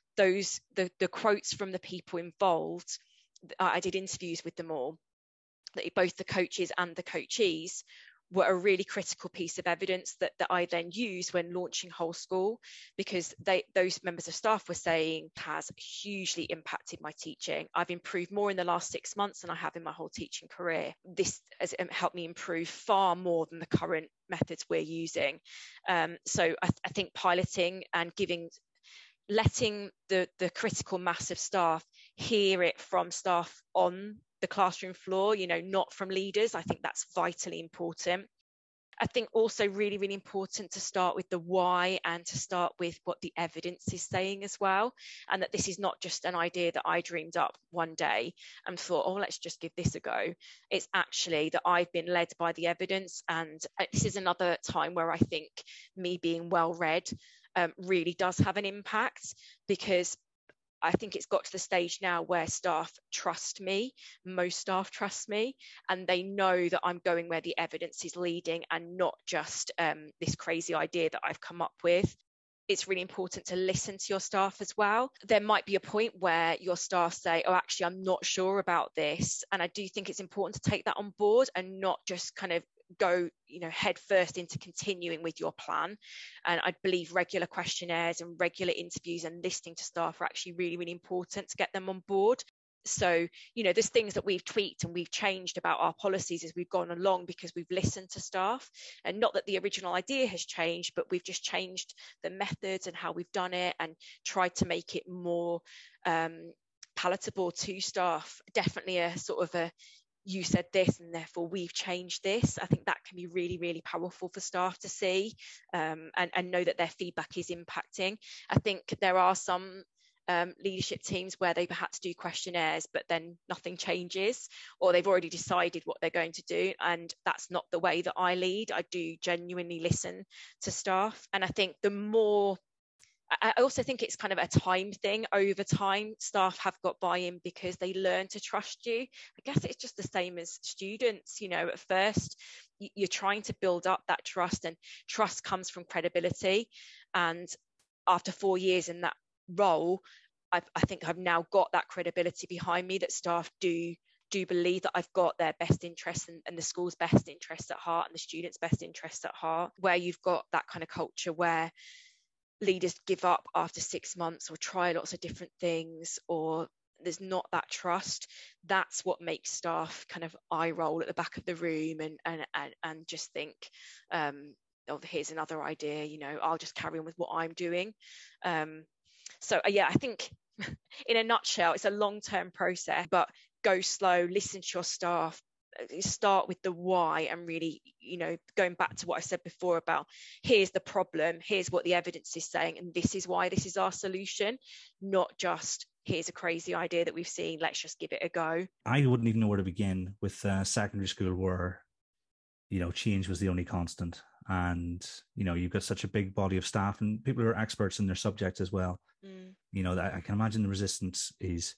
the quotes from the people involved, I did interviews with them all, that both the coaches and the coachees were a really critical piece of evidence that I then use when launching Whole School, because those members of staff were saying has hugely impacted my teaching. I've improved more in the last 6 months than I have in my whole teaching career. This has helped me improve far more than the current methods we're using. So I think piloting and letting the critical mass of staff hear it from staff on the classroom floor, not from leaders. I think that's vitally important. I think also really, really important to start with the why, and to start with what the evidence is saying as well. And that this is not just an idea that I dreamed up one day and thought, oh, let's just give this a go. It's actually that I've been led by the evidence. And this is another time where I think me being well read really does have an impact, because I think it's got to the stage now where staff trust me. Most staff trust me, and they know that I'm going where the evidence is leading, and not just this crazy idea that I've come up with. it's really important to listen to your staff as well. There might be a point where your staff say, oh, actually, I'm not sure about this. And I do think it's important to take that on board and not just kind of go, head first into continuing with your plan. And I believe regular questionnaires and regular interviews and listening to staff are actually really, really important to get them on board. So, there's things that we've tweaked and we've changed about our policies as we've gone along because we've listened to staff, and not that the original idea has changed, but we've just changed the methods and how we've done it and tried to make it more palatable to staff. Definitely a sort of you said this and therefore we've changed this. I think that can be really, really powerful for staff to see and know that their feedback is impacting. I think there are some leadership teams where they perhaps do questionnaires but then nothing changes, or they've already decided what they're going to do, and that's not the way that I lead. I do genuinely listen to staff, and I think I also think it's kind of a time thing. Over time, staff have got buy-in because they learn to trust you. I guess it's just the same as students. At first, you're trying to build up that trust, and trust comes from credibility. And after 4 years in that role, I think I've now got that credibility behind me that staff do believe that I've got their best interests and the school's best interests at heart and the students' best interests at heart. Where you've got that kind of culture where leaders give up after 6 months or try lots of different things, or there's not that trust, that's what makes staff kind of eye roll at the back of the room and just think, oh, here's another idea, I'll just carry on with what I'm doing. So I think in a nutshell, it's a long-term process, but go slow, listen to your staff, start with the why, and really, going back to what I said before about here's the problem, here's what the evidence is saying, and this is why this is our solution, not just here's a crazy idea that we've seen, let's just give it a go. I wouldn't even know where to begin with secondary school where, change was the only constant. And, you've got such a big body of staff and people who are experts in their subject as well. I can imagine the resistance is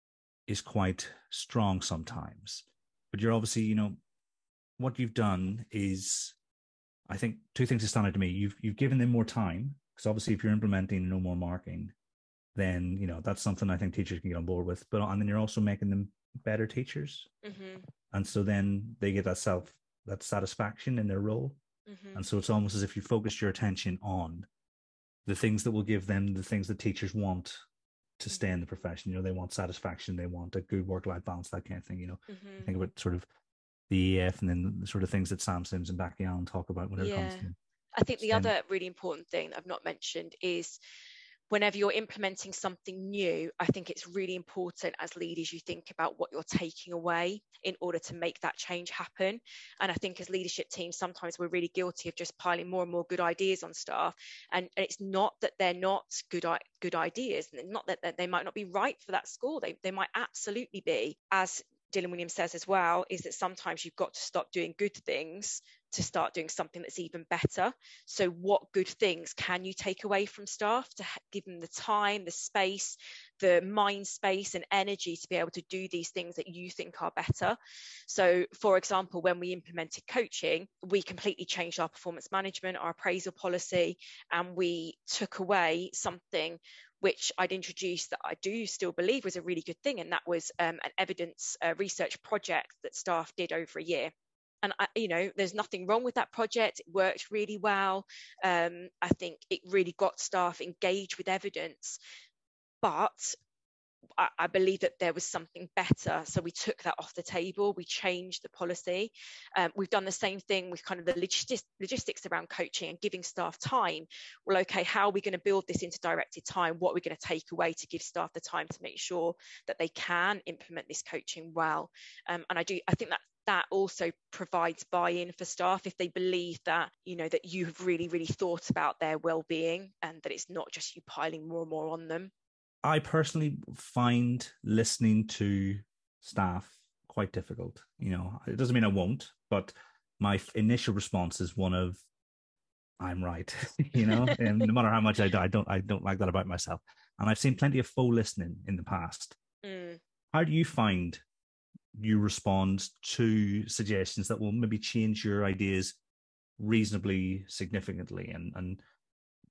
quite strong sometimes. But you're obviously, what you've done is, I think, two things that stand out to me. You've given them more time, because obviously if you're implementing no more marking, then, that's something I think teachers can get on board with. And then you're also making them better teachers. Mm-hmm. And so then they get that satisfaction in their role. Mm-hmm. And so it's almost as if you focused your attention on the things that will give them the things that teachers want to stay in the profession. They want satisfaction, they want a good work-life balance, that kind of thing. Mm-hmm. Think about sort of the EF and then the sort of things that Sam Sims and Becky Allen talk about when it comes to. I think the other really important thing that I've not mentioned is whenever you're implementing something new, I think it's really important as leaders you think about what you're taking away in order to make that change happen. And I think as leadership teams, sometimes we're really guilty of just piling more and more good ideas on staff. And it's not that they're not good ideas, and not that they might not be right for that school. They might absolutely be. As Dylan Williams says as well, is that sometimes you've got to stop doing good things to start doing something that's even better. So what good things can you take away from staff to give them the time, the space, the mind space and energy to be able to do these things that you think are better? So for example, when we implemented coaching, we completely changed our performance management, our appraisal policy, and we took away something which I'd introduced that I do still believe was a really good thing, and that was an evidence research project that staff did over a year. And there's nothing wrong with that project. It worked really well. I think it really got staff engaged with evidence, but I believe that there was something better. So we took that off the table. We changed the policy. We've done the same thing with kind of the logistics around coaching and giving staff time. Well, okay, how are we going to build this into directed time? What are we going to take away to give staff the time to make sure that they can implement this coaching well? And I think that also provides buy-in for staff if they believe that, that you have really, really thought about their well-being and that it's not just you piling more and more on them. I personally find listening to staff quite difficult. It doesn't mean I won't, but my initial response is one of, I'm right, and no matter how much I don't like that about myself. And I've seen plenty of faux listening in the past. How do you find you respond to suggestions that will maybe change your ideas reasonably significantly? And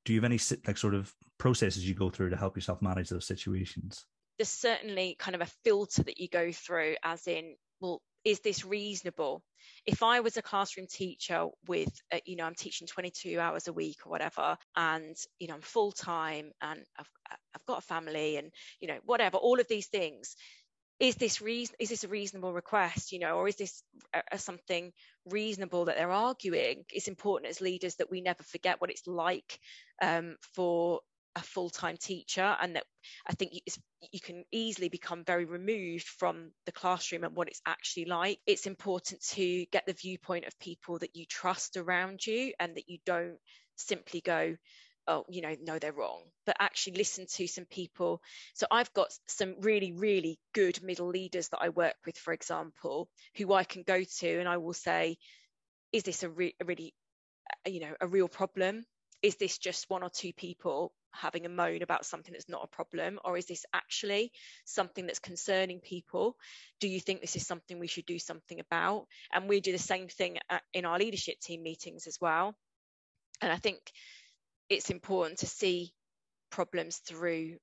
do you have any like sort of processes you go through to help yourself manage those situations? There's certainly kind of a filter that you go through, as in, well, is this reasonable? If I was a classroom teacher with, I'm teaching 22 hours a week or whatever, and, I'm full time and I've got a family and, whatever, all of these things, is this a reasonable request, or is this something reasonable that they're arguing? It's important as leaders that we never forget what it's like for a full-time teacher, and that I think you can easily become very removed from the classroom and what it's actually like. It's important to get the viewpoint of people that you trust around you, and that you don't simply go, oh, no, they're wrong, but actually listen to some people. So I've got some really, really good middle leaders that I work with, for example, who I can go to and I will say, is this a really, a real problem? Is this just one or two people having a moan about something that's not a problem? Or is this actually something that's concerning people? Do you think this is something we should do something about? And we do the same thing in our leadership team meetings as well. And I think it's important to see problems through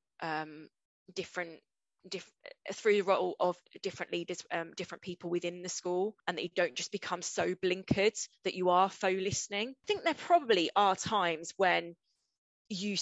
through the role of different leaders, different people within the school, and that you don't just become so blinkered that you are faux listening. I think there probably are times when you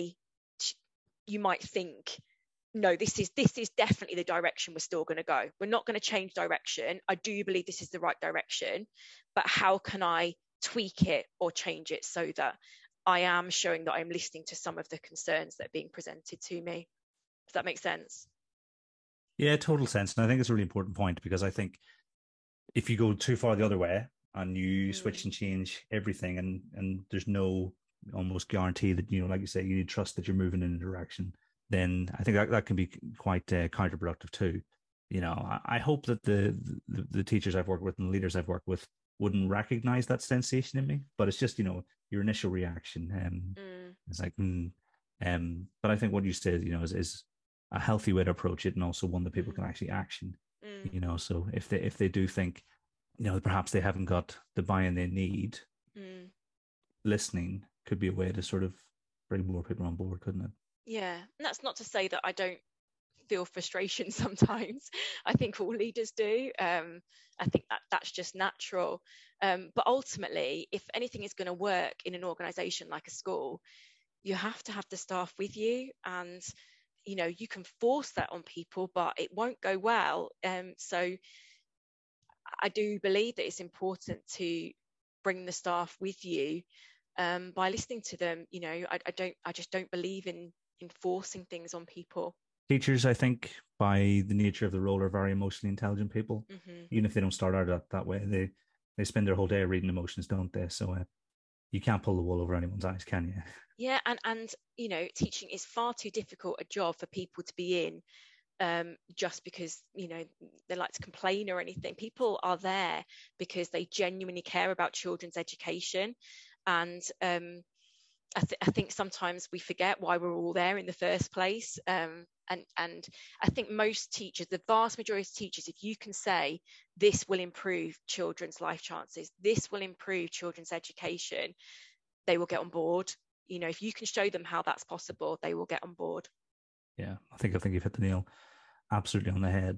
might think, no, this is definitely the direction we're still going to go. We're not going to change direction. I do believe this is the right direction, but how can I tweak it or change it so that I am showing that I'm listening to some of the concerns that are being presented to me? Does that make sense? Yeah, total sense. And I think it's a really important point, because I think if you go too far the other way and you switch and change everything, and there's no almost guarantee that, like you say, you need trust that you're moving in a direction, then I think that can be quite counterproductive too. I hope that the teachers I've worked with and the leaders I've worked with wouldn't recognize that sensation in me, but it's just, your initial reaction. It's like, but I think what you said, is a healthy way to approach it, and also one that people can actually action. So if they do think, perhaps they haven't got the buy-in they need, listening could be a way to sort of bring more people on board, couldn't it? Yeah, and that's not to say that I don't feel frustration sometimes. I think all leaders do. I think that's just natural. But ultimately, if anything is going to work in an organisation like a school, you have to have the staff with you, and you can force that on people, but it won't go well. So I do believe that it's important to bring the staff with you by listening to them. I just don't believe in enforcing things on people. Teachers, I think, by the nature of the role, are very emotionally intelligent people. Even if they don't start out that way, they spend their whole day reading emotions, don't they? So you can't pull the wool over anyone's eyes, can you? Yeah, and teaching is far too difficult a job for people to be in just because they like to complain or anything. People are there because they genuinely care about children's education, and I think sometimes we forget why we're all there in the first place. And I think most teachers, the vast majority of teachers, if you can say this will improve children's life chances, this will improve children's education, they will get on board. If you can show them how that's possible, they will get on board. Yeah, I think you've hit the nail absolutely on the head.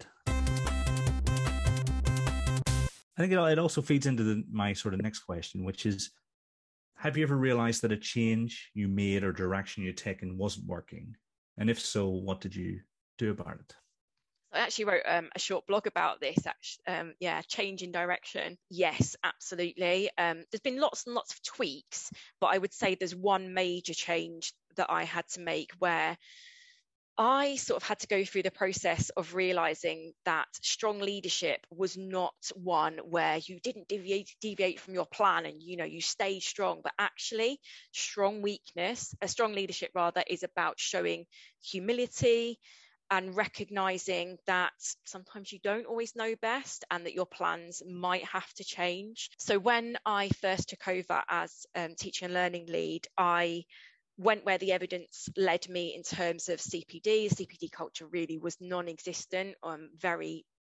I think it also feeds into my sort of next question, which is, have you ever realized that a change you made or direction you'd taken wasn't working? And if so, what did you do about it? I actually wrote a short blog about this. Change in direction. Yes, absolutely. There's been lots and lots of tweaks, but I would say there's one major change that I had to make, where I sort of had to go through the process of realizing that strong leadership was not one where you didn't deviate from your plan and you stayed strong, but actually strong leadership rather, is about showing humility and recognizing that sometimes you don't always know best and that your plans might have to change. So when I first took over as teaching and learning lead, I went where the evidence led me in terms of CPD. CPD culture really was non-existent, very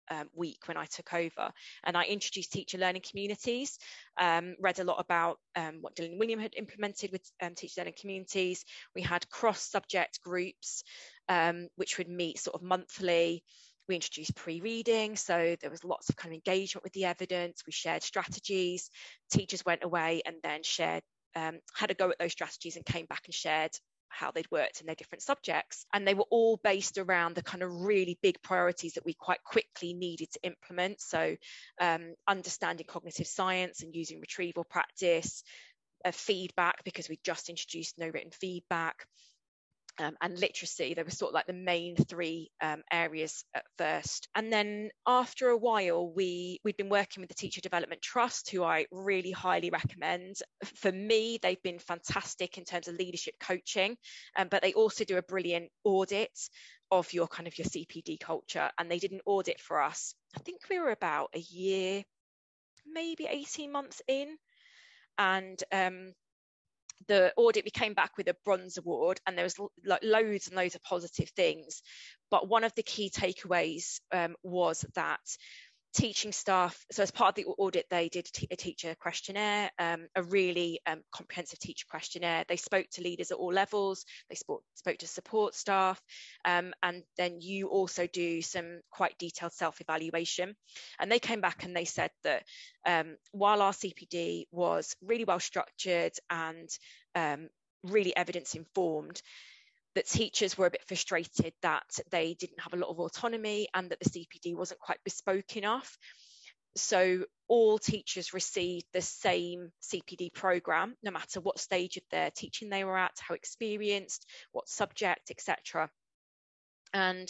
week when I took over, and I introduced teacher learning communities, read a lot about what Dylan William had implemented with teacher learning communities. We had cross-subject groups which would meet sort of monthly. We introduced pre-reading, so there was lots of kind of engagement with the evidence. We shared strategies. Teachers went away and then shared, had a go at those strategies and came back and shared how they'd worked in their different subjects. And they were all based around the kind of really big priorities that we quite quickly needed to implement. So understanding cognitive science and using retrieval practice, feedback, because we just introduced no written feedback, and literacy. They were sort of like the main three areas at first. And then after a while, we'd been working with the Teacher Development Trust, who I really highly recommend. For me, they've been fantastic in terms of leadership coaching, but they also do a brilliant audit of your kind of your CPD culture. And they did an audit for us. I think we were about a year, maybe 18 months in. And the audit, we came back with a bronze award, and there was like loads and loads of positive things. But one of the key takeaways was that teaching staff, so as part of the audit, they did a teacher questionnaire, a really comprehensive teacher questionnaire. They spoke to leaders at all levels, they spoke to support staff, and then you also do some quite detailed self-evaluation. And they came back and they said that while our CPD was really well structured and really evidence informed, that teachers were a bit frustrated that they didn't have a lot of autonomy and that the CPD wasn't quite bespoke enough. So all teachers received the same CPD programme, no matter what stage of their teaching they were at, how experienced, what subject, etc. And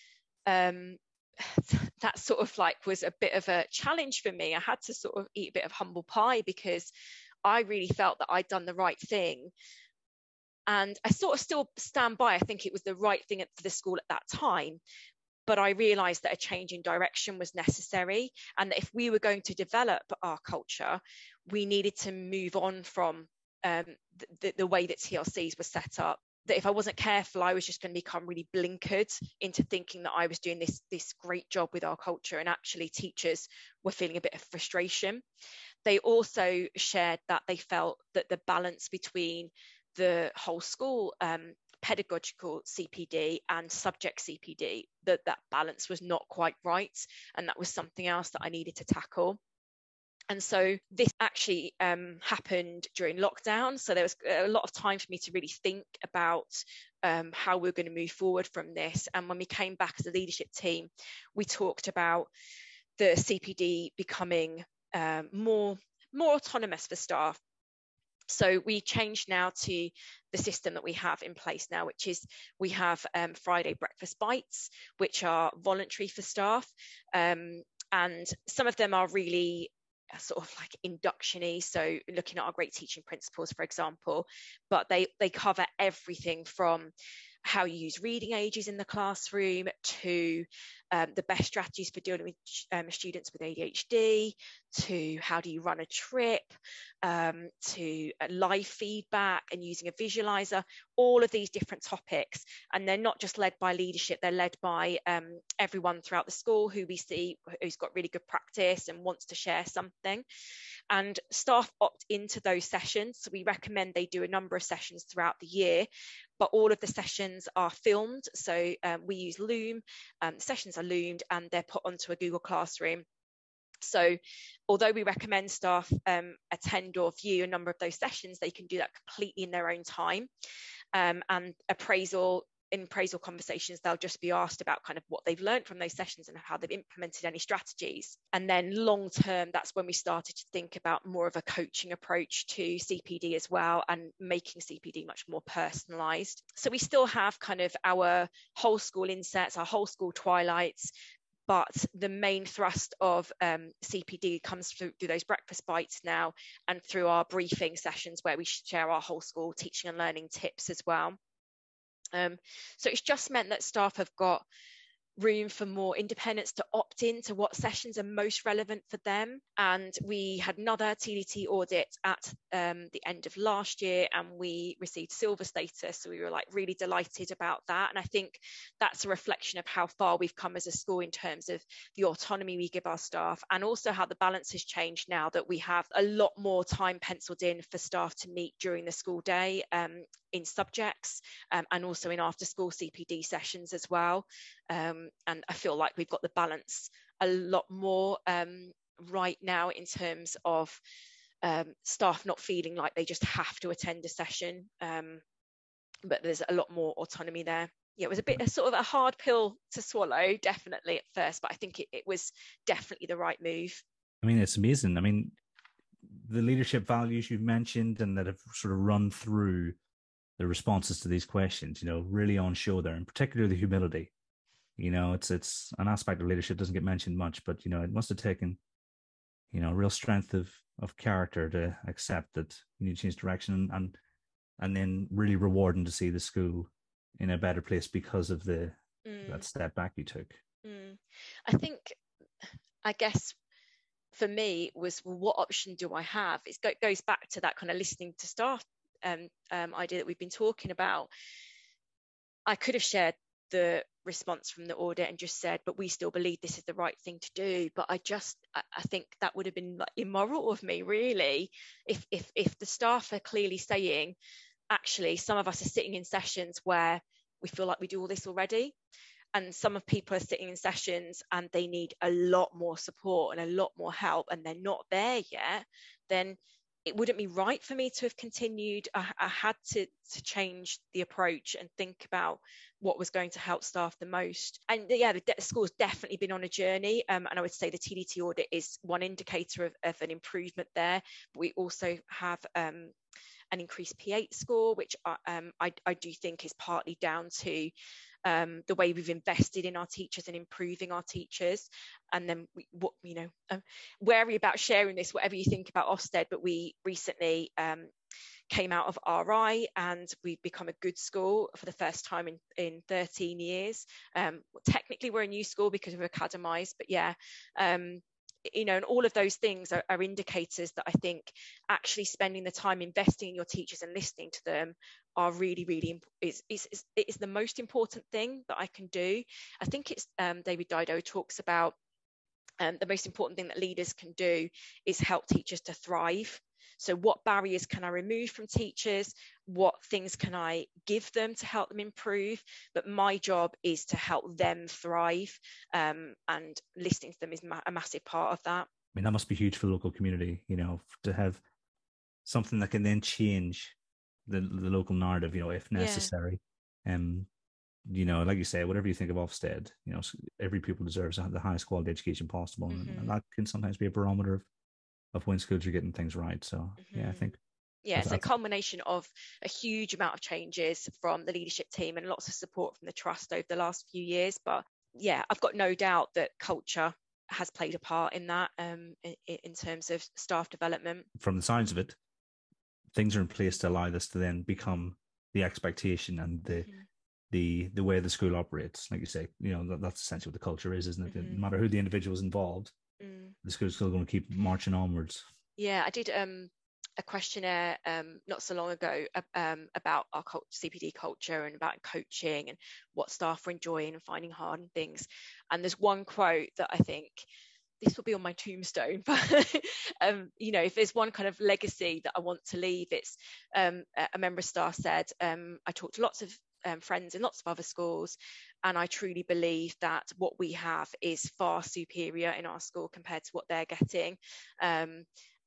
that sort of like was a bit of a challenge for me. I had to sort of eat a bit of humble pie, because I really felt that I'd done the right thing. And I sort of still stand by, I think it was the right thing for the school at that time. But I realised that a change in direction was necessary, and that if we were going to develop our culture, we needed to move on from the way that TLCs were set up. That if I wasn't careful, I was just going to become really blinkered into thinking that I was doing this great job with our culture, and actually teachers were feeling a bit of frustration. They also shared that they felt that the balance between the whole school pedagogical CPD and subject CPD, that balance was not quite right, and that was something else that I needed to tackle. And so this actually happened during lockdown, so there was a lot of time for me to really think about how we're going to move forward from this. And when we came back as a leadership team, we talked about the CPD becoming more autonomous for staff. So we changed now to the system that we have in place now, which is we have Friday breakfast bites, which are voluntary for staff. And some of them are really sort of like induction-y, so looking at our great teaching principles, for example, but they cover everything from how you use reading ages in the classroom to the best strategies for dealing with students with ADHD, to how do you run a trip, to live feedback and using a visualizer, all of these different topics. And they're not just led by leadership, they're led by everyone throughout the school who we see who's got really good practice and wants to share something. And staff opt into those sessions. So we recommend they do a number of sessions throughout the year, but all of the sessions are filmed. So we use Loom, sessions are loomed and they're put onto a Google Classroom. So although we recommend staff attend or view a number of those sessions, they can do that completely in their own time. And appraisal conversations, they'll just be asked about kind of what they've learned from those sessions and how they've implemented any strategies. And then long term, that's when we started to think about more of a coaching approach to CPD as well, and making CPD much more personalised. So we still have kind of our whole school insets, our whole school twilights, but the main thrust of CPD comes through those breakfast bites now, and through our briefing sessions where we share our whole school teaching and learning tips as well. So it's just meant that staff have got room for more independence to opt in to what sessions are most relevant for them. And we had another TDT audit at the end of last year, and we received silver status. So we were like really delighted about that. And I think that's a reflection of how far we've come as a school in terms of the autonomy we give our staff, and also how the balance has changed now that we have a lot more time penciled in for staff to meet during the school day in subjects, and also in after school CPD sessions as well. And I feel like we've got the balance a lot more right now in terms of staff not feeling like they just have to attend a session, but there's a lot more autonomy there. Yeah, it was a sort of a hard pill to swallow, definitely at first, but I think it was definitely the right move. I mean, it's amazing. I mean, the leadership values you've mentioned and that have sort of run through the responses to these questions, really on show there, and particularly the humility. It's an aspect of leadership that doesn't get mentioned much, but it must have taken real strength of character to accept that you need to change direction, and then really rewarding to see the school in a better place because of that step back you took. I think, I guess for me was, well, what option do I have? It goes back to that kind of listening to staff idea that we've been talking about. I could have shared the response from the audit and just said, but we still believe this is the right thing to do. But I think that would have been like immoral of me, really, if the staff are clearly saying, actually, some of us are sitting in sessions where we feel like we do all this already, and some of people are sitting in sessions and they need a lot more support and a lot more help, and they're not there yet, then it wouldn't be right for me to have continued. I had to change the approach and think about what was going to help staff the most. And yeah, the school's definitely been on a journey. And I would say the TDT audit is one indicator of an improvement there. But we also have an increased P8 score, which I do think is partly down to the way we've invested in our teachers and improving our teachers. And then wary about sharing this, whatever you think about Ofsted, but we recently came out of RI and we've become a good school for the first time in 13 years. Technically we're a new school because we've academised, but yeah, and all of those things are indicators that I think actually spending the time investing in your teachers and listening to them are really, really is the most important thing that I can do. I think it's David Dido talks about the most important thing that leaders can do is help teachers to thrive. So what barriers can I remove from teachers? What things can I give them to help them improve? But my job is to help them thrive, and listening to them is a massive part of that. I mean, that must be huge for the local community, to have something that can then change the local narrative, if necessary. Yeah. Like you say, whatever you think of Ofsted, every pupil deserves the highest quality education possible. Mm-hmm. And that can sometimes be a barometer of when schools are getting things right. So yeah, I think it's a culmination of a huge amount of changes from the leadership team and lots of support from the trust over the last few years. But yeah, I've got no doubt that culture has played a part in that, in terms of staff development. From the signs of it, things are in place to allow this to then become the expectation and the way the school operates. Like you say, that's essentially what the culture is, isn't it? Mm-hmm. No matter who the individuals involved, the school's still going to keep marching onwards. Yeah, I did a questionnaire not so long ago about our CPD culture and about coaching and what staff are enjoying and finding hard and things. And there's one quote that I think this will be on my tombstone, but if there's one kind of legacy that I want to leave, it's a member of staff said, I talked to lots of friends in lots of other schools, and I truly believe that what we have is far superior in our school compared to what they're getting. And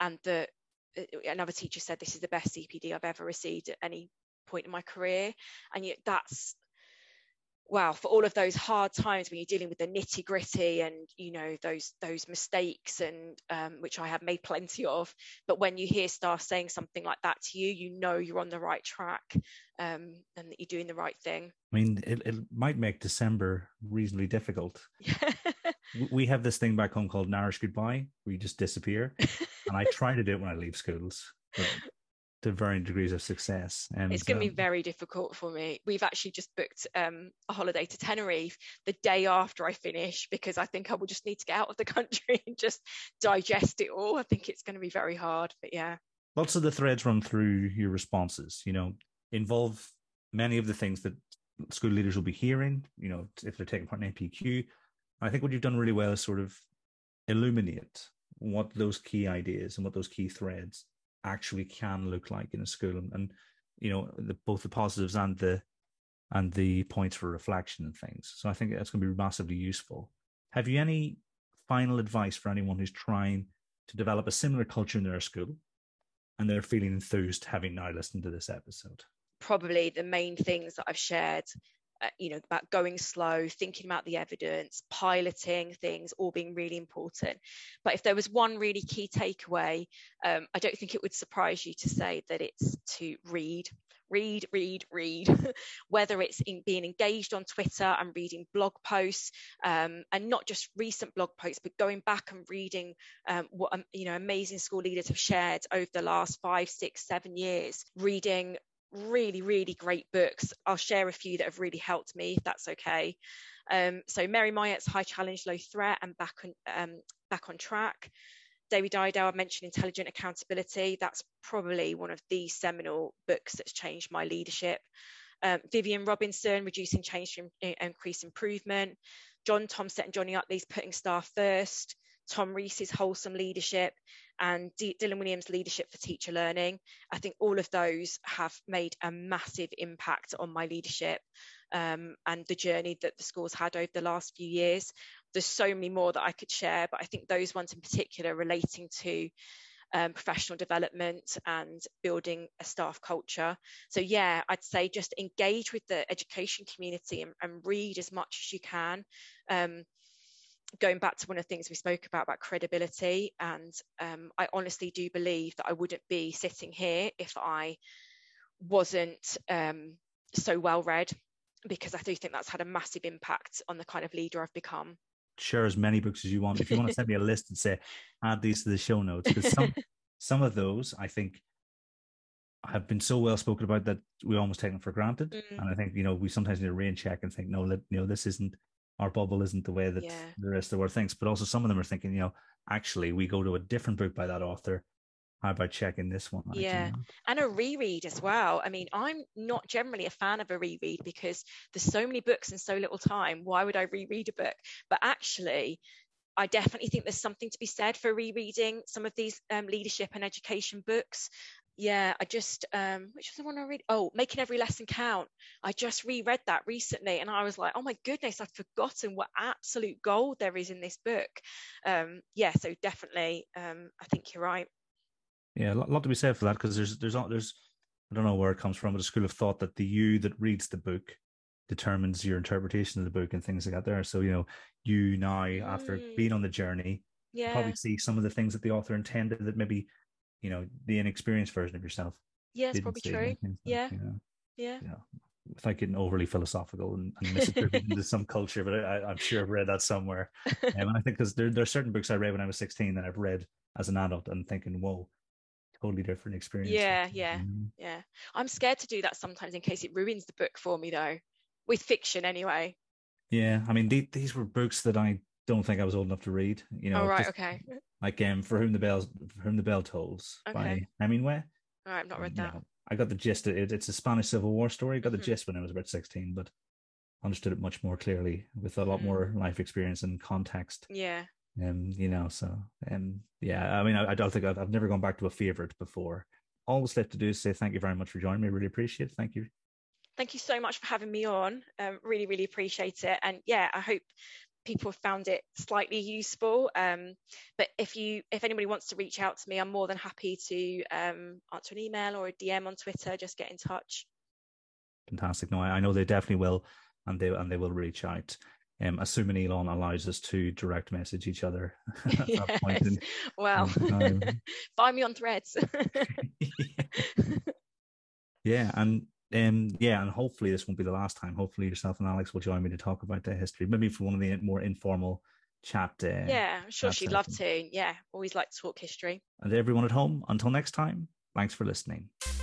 another teacher said, this is the best CPD I've ever received at any point in my career. And yet that's, wow, for all of those hard times when you're dealing with the nitty gritty and those mistakes, and which I have made plenty of, but when you hear staff saying something like that to you, you're on the right track, and that you're doing the right thing. I mean, it might make December reasonably difficult. We have this thing back home called an Irish goodbye, where you just disappear, and I try to do it when I leave schools, but to varying degrees of success. And it's going to be very difficult for me. We've actually just booked a holiday to Tenerife the day after I finish, because I think I will just need to get out of the country and just digest it all. I think it's going to be very hard, but yeah. Lots of the threads run through your responses, involve many of the things that school leaders will be hearing, if they're taking part in NPQ. I think what you've done really well is sort of illuminate what those key ideas and what those key threads actually can look like in a school, and both the positives and the points for reflection and things. So I think that's going to be massively useful. Have you any final advice for anyone who's trying to develop a similar culture in their school and they're feeling enthused having now listened to this episode? Probably the main things that I've shared, about going slow, thinking about the evidence, piloting things, all being really important. But if there was one really key takeaway, I don't think it would surprise you to say that it's to read, whether it's in being engaged on Twitter and reading blog posts, and not just recent blog posts, but going back and reading what amazing school leaders have shared over the last 5, 6, 7 years, reading really, really great books. I'll share a few that have really helped me, if that's okay. So Mary Myatt's High Challenge, Low Threat and Back on Track. David Iredale, I mentioned Intelligent Accountability. That's probably one of the seminal books that's changed my leadership. Vivian Robinson, Reducing Change to Increase Improvement. John Tomset and Johnny Utley's Putting Staff First. Tom Rees's Wholesome Leadership, and Dylan Williams' Leadership for Teacher Learning. I think all of those have made a massive impact on my leadership and the journey that the school's had over the last few years. There's so many more that I could share, but I think those ones in particular relating to professional development and building a staff culture. So yeah, I'd say just engage with the education community and read as much as you can. Going back to one of the things we spoke about credibility, and I honestly do believe that I wouldn't be sitting here if I wasn't so well read, because I do think that's had a massive impact on the kind of leader I've become. Share as many books as you want. If you want to send me a list and say, add these to the show notes, because some of those I think have been so well spoken about that we almost take them for granted. And I think, we sometimes need to rain check and think, no, this isn't, our bubble isn't the way that the rest of the world thinks. But also some of them are thinking, actually, we go to a different book by that author. How about checking this one out? Yeah, and a reread as well. I mean, I'm not generally a fan of a reread because there's so many books and so little time. Why would I reread a book? But actually, I definitely think there's something to be said for rereading some of these leadership and education books. Yeah, I just, which was the one I read? Oh, Making Every Lesson Count. I just reread that recently and I was like, oh my goodness, I've forgotten what absolute gold there is in this book. Yeah, so definitely, I think you're right. Yeah, a lot to be said for that, because there's I don't know where it comes from, but a school of thought that the you that reads the book determines your interpretation of the book and things like that there. So, you now, after being on the journey, probably see some of the things that the author intended that maybe, the inexperienced version of yourself. Yeah, it's probably true. Yeah. Without getting overly philosophical and misattributing into some culture, but I'm sure I've read that somewhere. And I think because there are certain books I read when I was 16 that I've read as an adult and thinking, whoa, totally different experience. Yeah. I'm scared to do that sometimes in case it ruins the book for me, though, with fiction anyway. Yeah, I mean, these were books that I don't think I was old enough to read. Oh, right, okay. Like For Whom the Bell Tolls by Hemingway. All right, I've not read that. I got the gist. It's a Spanish Civil War story. I got the gist when I was about 16, but understood it much more clearly with a lot more life experience and context. Yeah. I mean, I don't think I've never gone back to a favorite before. All that's left to do is say thank you very much for joining me. Really appreciate it. Thank you. Thank you so much for having me on. Really, really appreciate it. And yeah, I hope people found it slightly useful. But if anybody wants to reach out to me, I'm more than happy to answer an email or a DM on Twitter. Just get in touch. Fantastic. No, I know they definitely will, and they will reach out. Assuming Elon allows us to direct message each other. Yes. Well, find me on Threads. And hopefully this won't be the last time. Hopefully yourself and Alex will join me to talk about the history, maybe for one of the more informal chat. I'm sure she'd love to. Yeah, always like to talk history. And everyone at home, until next time, Thanks for listening.